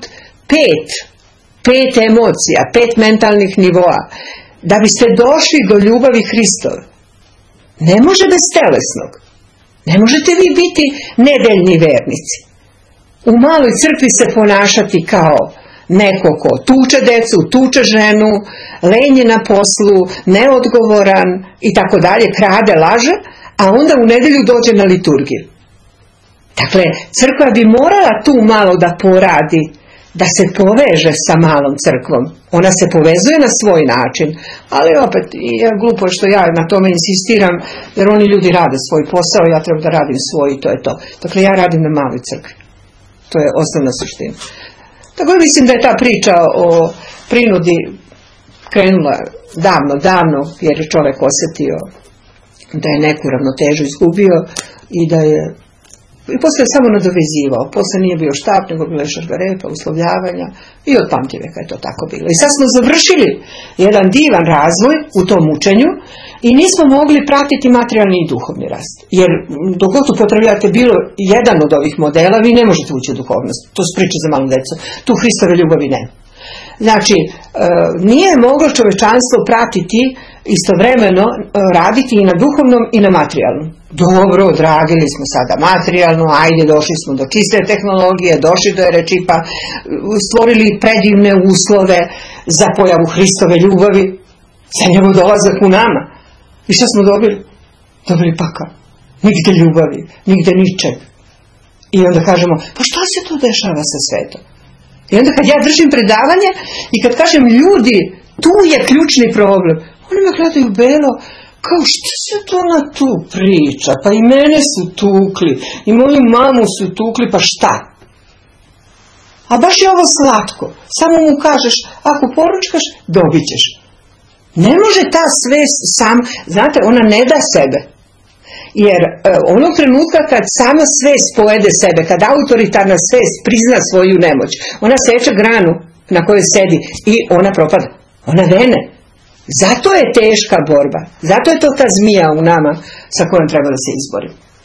pet emocija, 5 mentalnih nivoa, da biste došli do ljubavi Hristove. Ne može bez telesnog. Ne možete vi biti nedeljni vernici. U maloj crkvi se ponašati kao neko ko tuče decu, tuče ženu, lenje na poslu, neodgovoran i tako dalje, krade, laže, a onda u nedelju dođe na liturgiju. Dakle, crkva bi morala tu malo da poradi, da se poveže sa malom crkvom. Ona se povezuje na svoj način, ali opet je glupo što ja na tome insistiram, jer oni ljudi rade svoj posao, ja treba da radim svoj i to je to. Dakle, ja radim na maloj crkvi. To je osnovna suština. Tako mislim da je ta priča o prinudi krenula davno, jer je čovjek osjetio da je neku ravnotežu izgubio i da je i posle je samo nadovezivao. Posle nije bio štap, nego bilo je šargarepa, uslovljavanja i od pamtiveka je to tako bilo. I sad smo završili jedan divan razvoj u tom učenju i nismo mogli pratiti materijalni i duhovni rast. Jer dok god upotrebljavate bilo jedan od ovih modela, vi ne možete ući u duhovnost. To su priče za malu decu. Tu Hristove ljubavi nema. Znači, nije moglo čovečanstvo pratiti istovremeno, raditi i na duhovnom i na materijalnom. Dobro, odradili smo sada materijalno, ajde, došli smo do čiste tehnologije, došli do rečipa, stvorili predivne uslove za pojavu Hristove ljubavi, za njegov dolazak u nama. I šta smo dobili? Dobili pakao. Nigde ljubavi, nigde ničeg. I onda kažemo, pa šta se tu dešava sa svetom? I onda kad ja držim predavanje i kad kažem ljudi, tu je ključni problem, oni me gledaju belo, kao što se to na tu priča, pa i mene su tukli, i moju mamu su tukli, pa šta? A baš je ovo slatko, samo mu kažeš, ako poručkaš, dobit ćeš. Ne može ta svest sam, znate, ona ne da sebe. Jer onog trenutka kad sama svest pojede sebe, kad autoritarna svest prizna svoju nemoć, ona seče granu na kojoj sedi i ona propada. Ona vene. Zato je teška borba. Zato je to ta zmija u nama sa kojom treba da se izbori.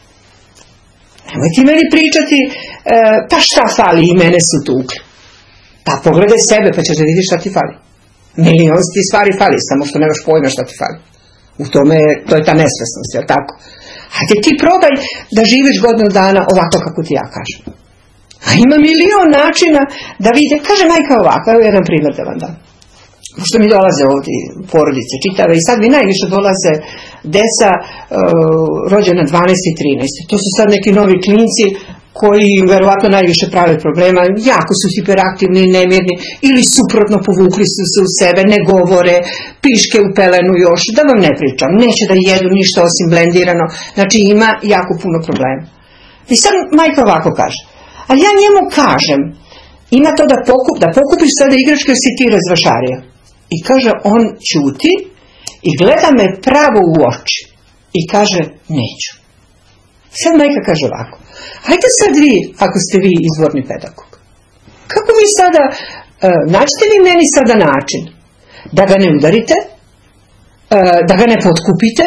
Nemoj ti meni pričati, pa šta fali, i mene su tukli. Pa pogledaj sebe pa ćeš da vidiš šta ti fali. Milion ti stvari fali, samo što nemaš pojma šta ti fali. U tome, to je ta nesvesnost, jel tako? Hajde ti probaj da živiš godinu dana ovako kako ti ja kažem. A ima milion načina da vide, kaže majka ovako, evo jedan primjer da vam dam. Pošto mi dolaze ovdje porodice čitave i sad mi najviše dolaze deca rođena 12 i 13. To su sad neki novi klinci koji verovatno najviše prave problema, jako su hiperaktivni, nemirni ili suprotno povukli su se u sebe, ne govore, piške u pelenu još, da vam ne pričam, neće da jedu ništa osim blendirano, znači ima jako puno problema. I sad majka ovako kaže, ali ja njemu kažem, ima to da pokupiš sada igračke jer si ti razvašarija. I kaže, on ćuti i gleda me pravo u oči i kaže, neću. Sad majka kaže ovako, hajde sad vi, ako ste vi izvorni pedagog, kako vi sada, nađete vi meni sada način da ga ne udarite, da ga ne potkupite,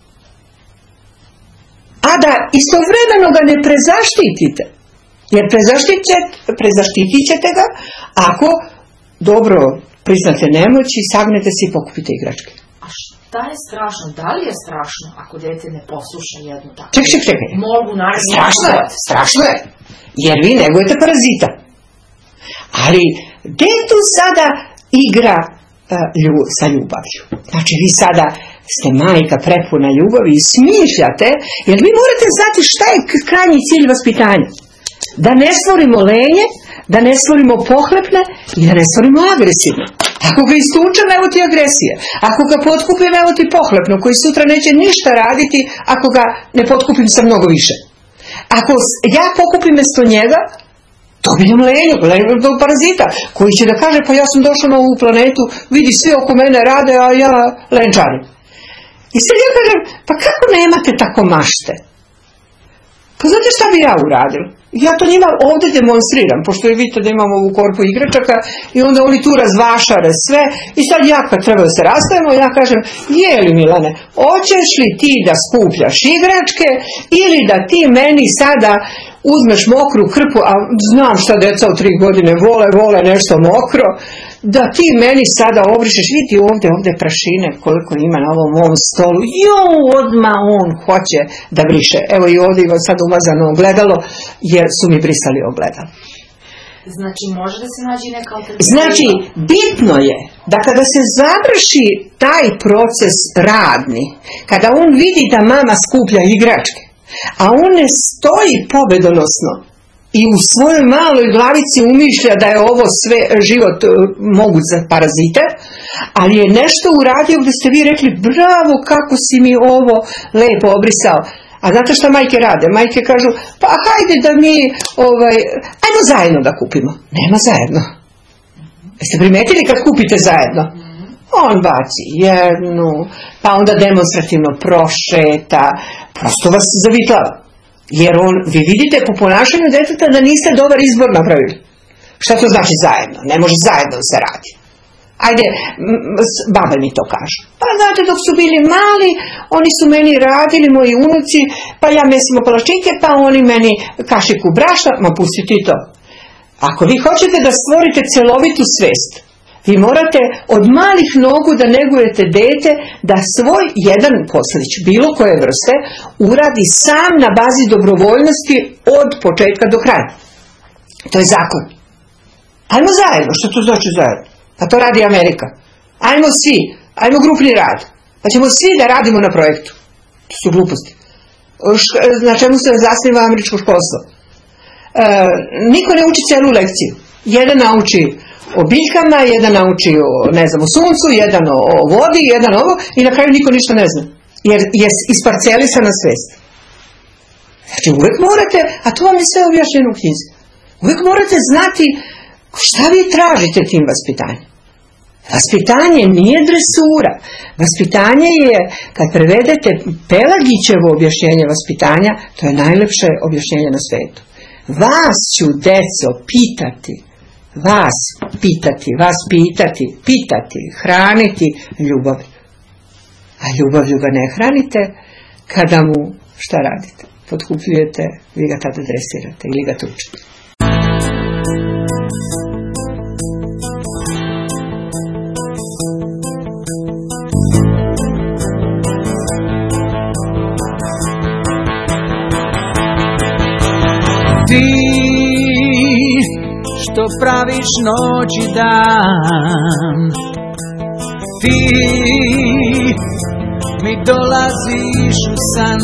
a da istovremeno ga ne prezaštitite. Jer prezaštitit ćete ga ako dobro priznate nemoć i sagnete se i pokupite igračke. A šta je strašno? Da li je strašno ako dete ne posluša jednu takvu? Čekaj. Molbu naravno. Strašno je. Jer vi negujete parazita. Ali gdje tu sada igra sa ljubavlju? Znači vi sada ste majka prepuna ljubavi i smišljate, jer vi morate znati šta je krajnji cilj vaspitanja. Da ne stvorimo lenje, da ne stvorimo pohlepne i da ne stvorimo agresivne. Ako ga istučem, evo ti agresija. Ako ga potkupim, evo ti pohlepno, koji sutra neće ništa raditi ako ga ne potkupim sa mnogo više. Ako ja pokupim mjesto njega, dobijem lenju do parazita, koji će da kaže, pa ja sam došao na ovu planetu, vidi svi oko mene rade, a ja lenčarim. I sad ja kažem, pa kako nemate tako mašte? Pa znate šta bi ja uradio? Ja to njima ovdje demonstriram, pošto je vidite da imamo ovu korpu igračaka i onda oni tu razvašare sve i sad ja kad treba da se rastavimo, ja kažem, je li Milane, hoćeš li ti da skupljaš igračke ili da ti meni sada uzmeš mokru krpu, a znam šta deca u 3 godine vole nešto mokro, da ti meni sada obrišeš, vidi ovdje prašine koliko ima na ovom mom stolu, odmah on hoće da briše. Evo i ovdje imam sad umazano ogledalo, jer su mi brisali ogledalo. Znači može da se nađe neka alternativa? Znači, bitno je da kada se završi taj proces radni, kada on vidi da mama skuplja igračke, a on ne stoji pobedonosno i u svojoj maloj glavici umišlja da je ovo sve život moguć za parazite, ali je nešto uradio gdje ste vi rekli, bravo, kako si mi ovo lepo obrisao. A znate šta majke rade? Majke kažu, pa hajde da mi, ajmo zajedno da kupimo. Nema zajedno. Jeste primetili kad kupite zajedno? On baci jednu, pa onda demonstrativno prošeta, prosto vas zavitlava. Jer vi vidite po ponašanju deteta da niste dobar izbor napravili. Šta to znači zajedno? Ne može zajedno da se radi. Ajde, baba mi to kaže. Pa znate, dok su bili mali, oni su meni radili, moji unuci, pa ja mesimo palačinke, pa oni meni kašiku brašna, ma pusti ti to. Ako vi hoćete da stvorite celovitu svest, vi morate od malih nogu da negujete dete da svoj jedan poslić, bilo koje vrste, uradi sam na bazi dobrovoljnosti od početka do kraja. To je zakon. Ajmo zajedno, što to znači zajedno? A to radi Amerika. Ajmo grupni rad. Pa ćemo svi da radimo na projektu. To su gluposti. Na čemu se zasniva američko školstvo? Niko ne uči celu lekciju. Jedan nauči o biljkama, jedan nauči o suncu, jedan o vodi, jedan ovo i na kraju niko ništa ne zna. Jer je isparcelisana svest. Znači uvek morate, a to vam je sve objašnjeno u knjizi, uvek morate znati šta vi tražite tim vaspitanjem. Vaspitanje nije dresura. Vaspitanje je, kad prevedete Pelagićevo objašnjenje vaspitanja, to je najlepše objašnjenje na svetu. Vas ću, deco, pitati, hraniti ljubav. A ljubavlju ga ne hranite kada mu šta radite? Potkupljujete, vi ga tada dresirate ili ga tučete. Ti što praviš noć i dan, ti mi dolaziš u san,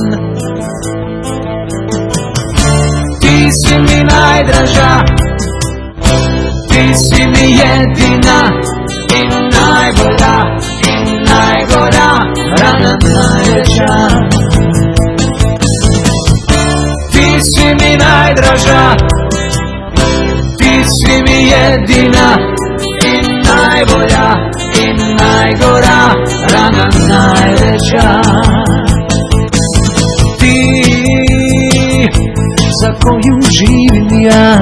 ti si mi najdraža, ti si mi jedina i najbolja i najgora, rana najveća. Ti si mi najdraža, ti si mi jedina i najbolja i najgora, rana najveća. Ti za koju živim ja,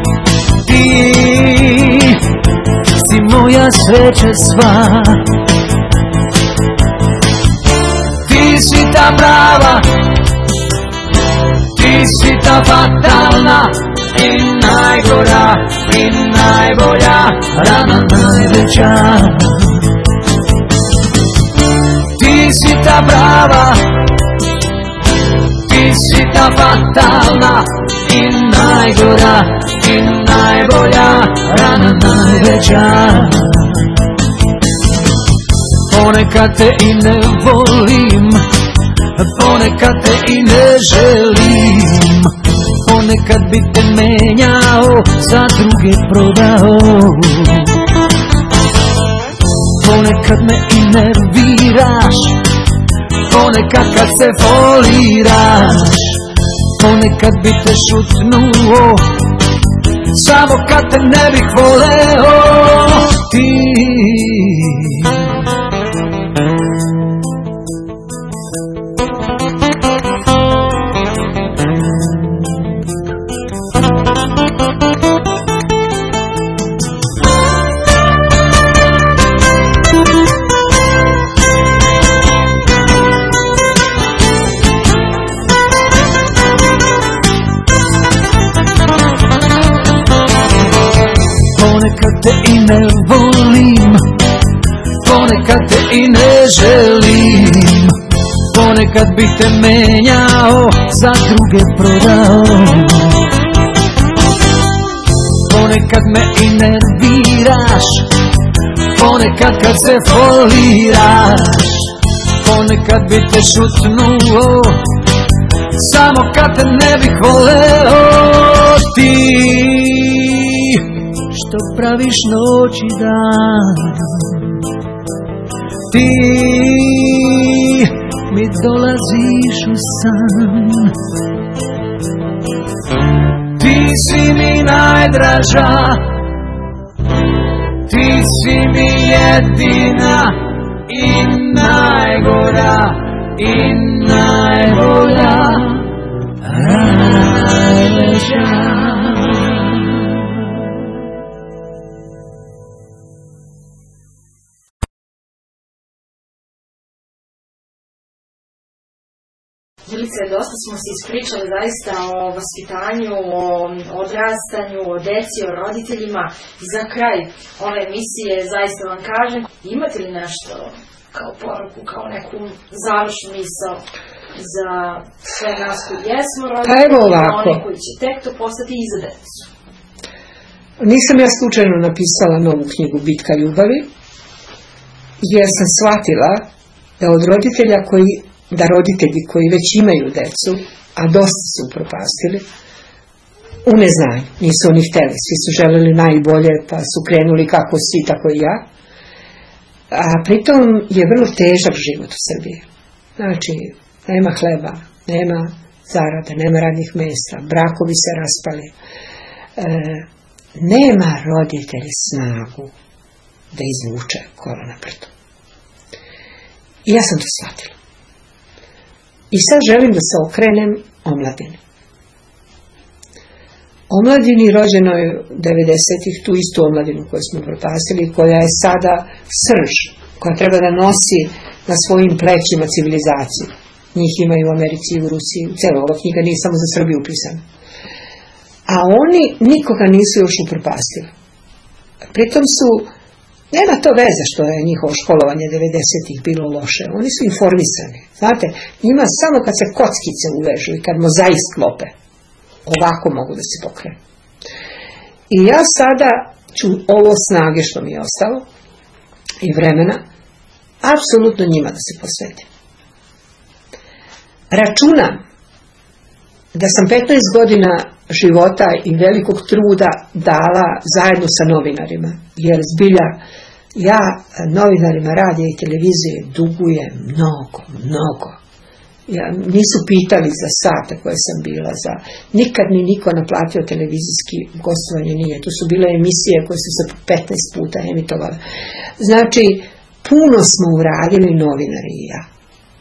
ti si moja sreća sva, ta prava, ti si ta fatalna i najgora i najbolja, rana najveća. Ti si ta prava, ti si ta fatalna i najgora i najbolja, rana najveća. Ponekad te i ne volim, ponekad te i ne želim, ponekad bi te menjao, za druge prodao. Ponekad me i nerviraš, ponekad kad se foliraš, ponekad bi te šutnuo, samo kad te ne bih voleo. Ti ponekad te i ne volim, ponekad te i ne želim, ponekad bi te menjao, za druge prodao. Ponekad me i nerviraš, ponekad kad se foliraš, ponekad bi te šutnuo, samo kad te ne bih voleo. Ti što praviš noć i dan, ti mi dolaziš u san, ti si mi najdraža, ti si mi jedina i najgora i najbolja, najveća. Milice, dosta smo se ispričali zaista o vaspitanju, o odrastanju, o deci, o roditeljima. Za kraj ove emisije zaista vam kažem, imate li nešto kao poruku, kao neku završnu misao za sve nas koji jesmo roditelji, a oni koji će tek to postati i za decu? Nisam ja slučajno napisala novu knjigu Bitka ljubavi, jer sam shvatila da od roditelja roditelji koji već imaju decu, a dosta su upropastili, u neznanju, nisu oni hteli, svi su želeli najbolje, pa su krenuli kako svi, tako i ja. A pritom je vrlo težak život u Srbiji. Znači, nema hleba, nema zarade, nema radnih mesta, brakovi se raspali. Nema roditelji snagu da izvuče kola na brdo. I ja sam to shvatila. I sad želim da se okrenem omladini. Omladini rođeno je 90-ih, tu istu omladinu koju smo propastili, koja je sada srž, koja treba da nosi na svojim plećima civilizaciju. Njih ima i u Americi i u Rusiji, cijela ova knjiga nije samo za Srbiju upisana. A oni nikoga nisu još upropastili. Pritom su, nema to veze što je njihovo školovanje 90-ih bilo loše. Oni su informisani. Znate, njima samo kad se kockice uvežu i kad mozaik sklope, ovako mogu da se pokrenu. I ja sada ću ovo snage što mi je ostalo i vremena, apsolutno njima da se posvetim. Računam da sam 15 godina života i velikog truda dala zajedno sa novinarima, jer zbilja ja novinarima radija i televizije dugujem mnogo. Nisu pitali za sate koje sam bila, nikad mi niko naplatio televizijski gostovanje, nije. To su bile emisije koje su se 15 puta emitovale. Znači, puno smo uradili novinari i ja.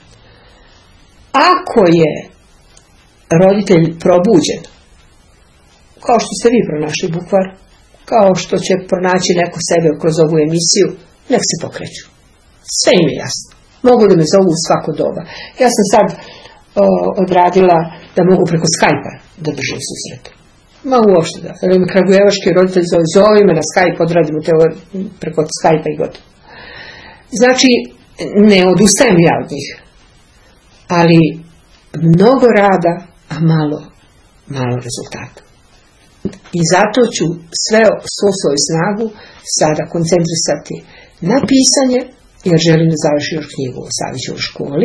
Ako je roditelj probuđen, kao što ste vi pronašli bukvar, kao što će pronaći neko sebe kroz ovu emisiju, nek se pokreću. Sve im je jasno. Mogu da me zovu u svako doba. Ja sam sad odradila da mogu preko Skype-a da držim susret. Ma uopšte da. Kragujevački roditelj zove me na Skype, odradimo te preko Skype-a i gotovo. Znači, ne odustajem ja od njih, ali mnogo rada, a malo rezultata. I zato ću svu svoju snagu sada koncentrisati na pisanje, jer želim da završim još knjigu o Savićevoj školi.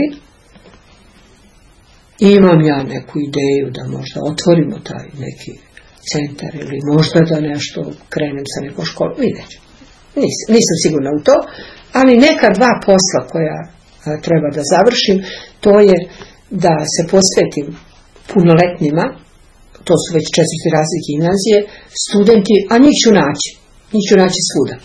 Imam ja neku ideju da možda otvorimo taj neki centar ili možda da nešto krenem sa nekom školom. Vidjet ću. Nisam sigurna u to, ali neka dva posla koja treba da završim, to je da se posvetim punoletnima, to su već 4. razred gimnazije, studenti, a njih ću naći svuda.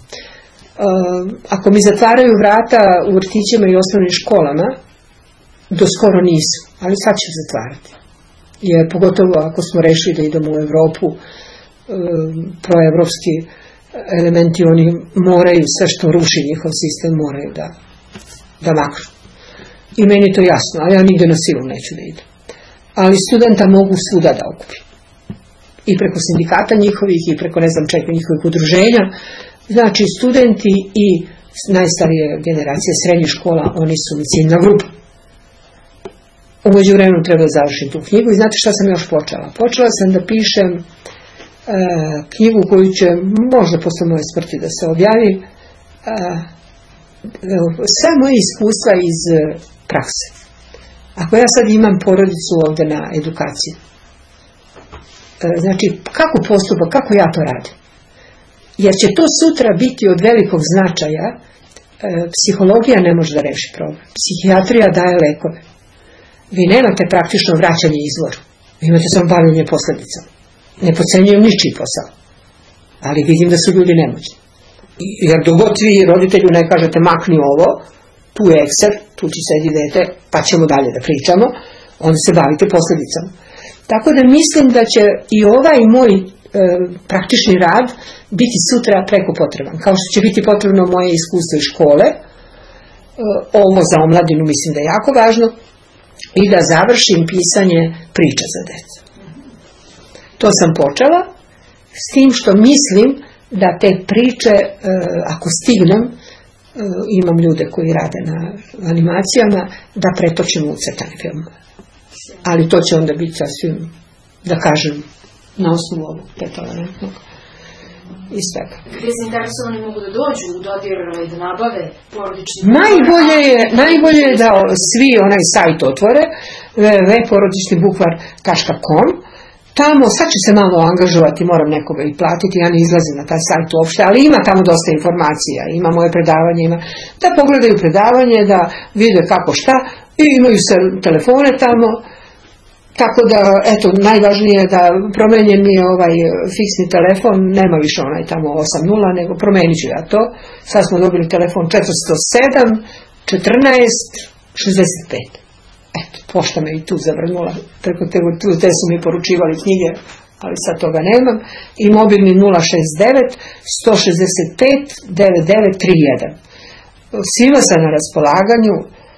Ako mi zatvaraju vrata u vrtićima i osnovnim školama, do skoro nisu, ali sad će zatvarati. Jer pogotovo ako smo rešili da idemo u Evropu, proevropski elementi, oni moraju sve što ruši njihov sistem, moraju da maknu. I meni to jasno, ali ja nigde na silu neću da idem. Ali studenta mogu svuda da okupim. I preko sindikata njihovih, i preko ne znam čega njihovih udruženja. Znači, studenti i najstarije generacije srednjih škola, oni su mi ciljna grupa. U međuvremenu treba da završim tu knjigu i znate šta sam još počela? Počela sam da pišem knjigu koju će možda posle moje smrti da se objavi. Sve moje iskustva iz prakse. Ako ja sad imam porodicu ovde na edukaciji, znači kako postupam, kako ja to radim? Jer će to sutra biti od velikog značaja. Psihologija ne može da reši problem. Psihijatrija daje lekove. Vi nemate praktično vraćanje izvoru. Vi imate samo bavljenje posledicom. Ne podcenjujem ničiji posao. Ali vidim da su ljudi nemoćni. Jer dogod vi roditelju ne kažete makni ovo, tu je ekser, tu će sedi dete, pa ćemo dalje da pričamo, onda se bavite posledicom. Tako da mislim da će i ovaj moj praktični rad biti sutra preko potreban. Kao što će biti potrebno moje iskustvo iz škole, ovo za omladinu mislim da je jako važno, i da završim pisanje priča za decu. To sam počela, s tim što mislim da te priče, ako stignem, imam ljude koji rade na animacijama, da pretočim u crtani film. Ali to će onda biti sasvim, da kažem, na osnovu ovog petovalentnog i svega. Gde zainteresovani mogu da dođu u dodir i da nabave porodični? Najbolje je da svi onaj sajt otvore, www.porodičnibukvar.com. Tamo, sad ću se malo angažovati, moram nekoga i platiti, ja ne izlazim na taj sajt uopšte, ali ima tamo dosta informacija, ima moje predavanje, da pogledaju predavanje, da vide kako šta, i imaju se telefone tamo, tako da, eto, najvažnije je da promenjen mi je ovaj fiksni telefon, nema više onaj tamo 8.0, nego promenit ću ja to, sad smo dobili telefon 407 14 65. Eto, pošta me i tu zavrnula, preko te su mi poručivali knjige, ali sad toga nemam, i mobilni 069 165 9931. Svima sam na raspolaganju,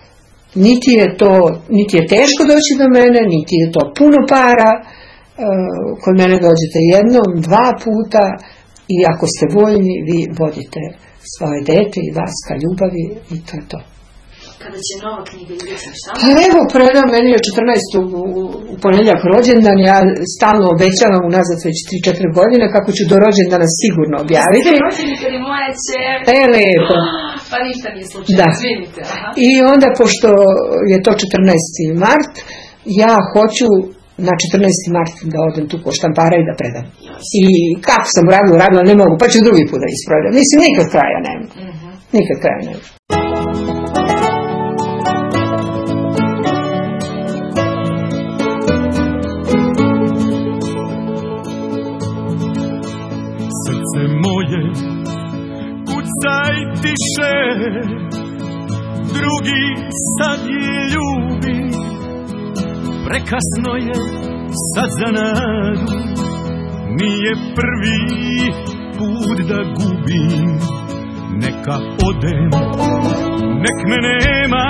niti je teško doći do mene, niti je to puno para, kod mene dođete jednom, 2 puta, i ako ste voljni, vi vodite svoje dete i vas ka ljubavi, i to je to. Kada će nova knjiga izaći, šta? Pa evo, predam, meni je 14. u ponedjeljak rođendan, ja stalno obećavam unazad već 3-4 godine kako ću do rođendana sigurno objaviti. Rođendan kad je moja čer. Lepo. Pa ništa nije slučajno, izvinite. I onda, pošto je to 14. mart, ja hoću na 14. mart da odem tu po štampara i da predam. I kako sam uradila, ne mogu, pa ću drugi put da ispravljam. Mislim, nikad kraja nema. Nikad kraja nema. Kucaj tiše, drugi sad je ljubi, prekasno je sad za nadu, nije prvi put da gubim, neka odem, nek me nema,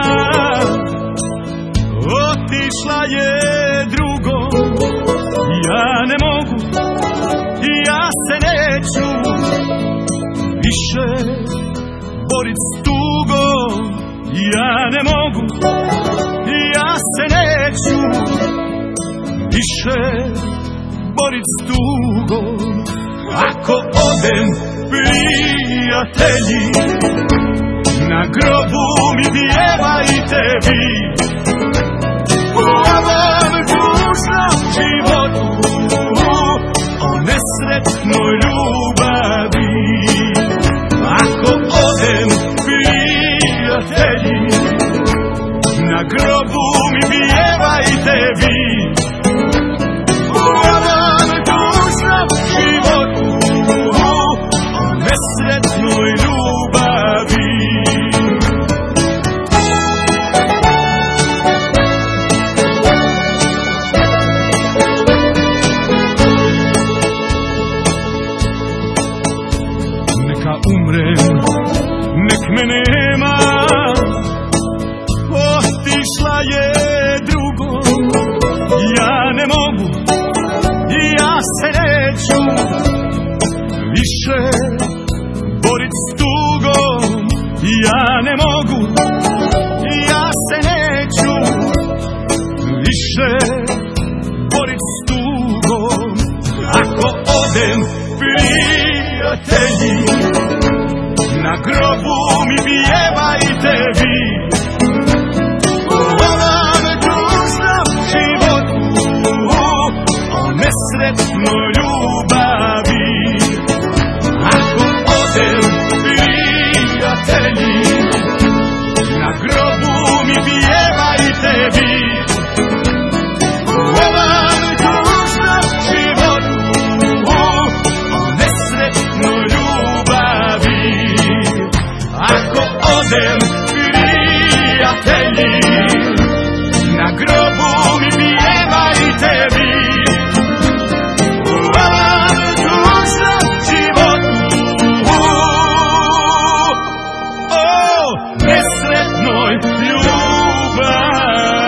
otišla je drugom. Ja ne mogu, ja se neću više borit s tugom. Ja ne mogu, ja se neću više borit s tugom. Ako odem, prijatelji, na grobu mi pjevajte vi u ovom tužnom životu, o nesretnoj ljubavi. Ako odem, prijatelji, na grobu mi pjevajte vi u ovom tužnom životu, o nesretnoj ljubavi. Neka umrem, nek me nema, otišla je drugom. Ja ne mogu, ja se neću više borit s tugom. Ja ne mogu, ja se neću više borit s tugom. Ako odem, prijatelji, na grobu mi pjevajte vi u ovom tužnom životu, o nesretnoj ljubavi. Ako odem, prijatelji, na grobu mi pjevajte vi u ovom tužnom životu, o nesretnoj ljubavi. Ako odem, prijatelji, na grobu mi pjevajte vi u ovom tužnom životu, o nesretnoj ljubavi.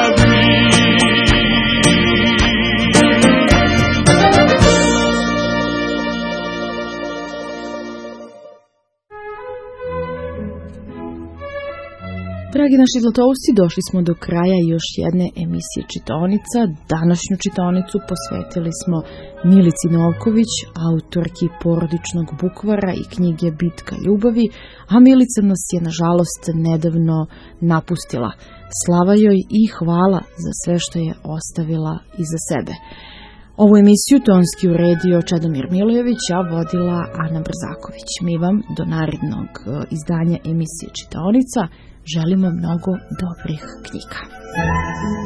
Dragi naši zlatousci, došli smo do kraja još jedne emisije Čitaonica. Današnju čitaonicu posvetili smo Milici Novković, autorki Porodičnog bukvara i knjige Bitka ljubavi, a Milica nas je nažalost nedavno napustila. Slava joj i hvala za sve što je ostavila iza sebe. Ovu emisiju tonski uredio Čedomir Milojević, a vodila Ana Brzaković. Mi vam do narednog izdanja emisije Čitaonica želimo mnogo dobrih knjiga.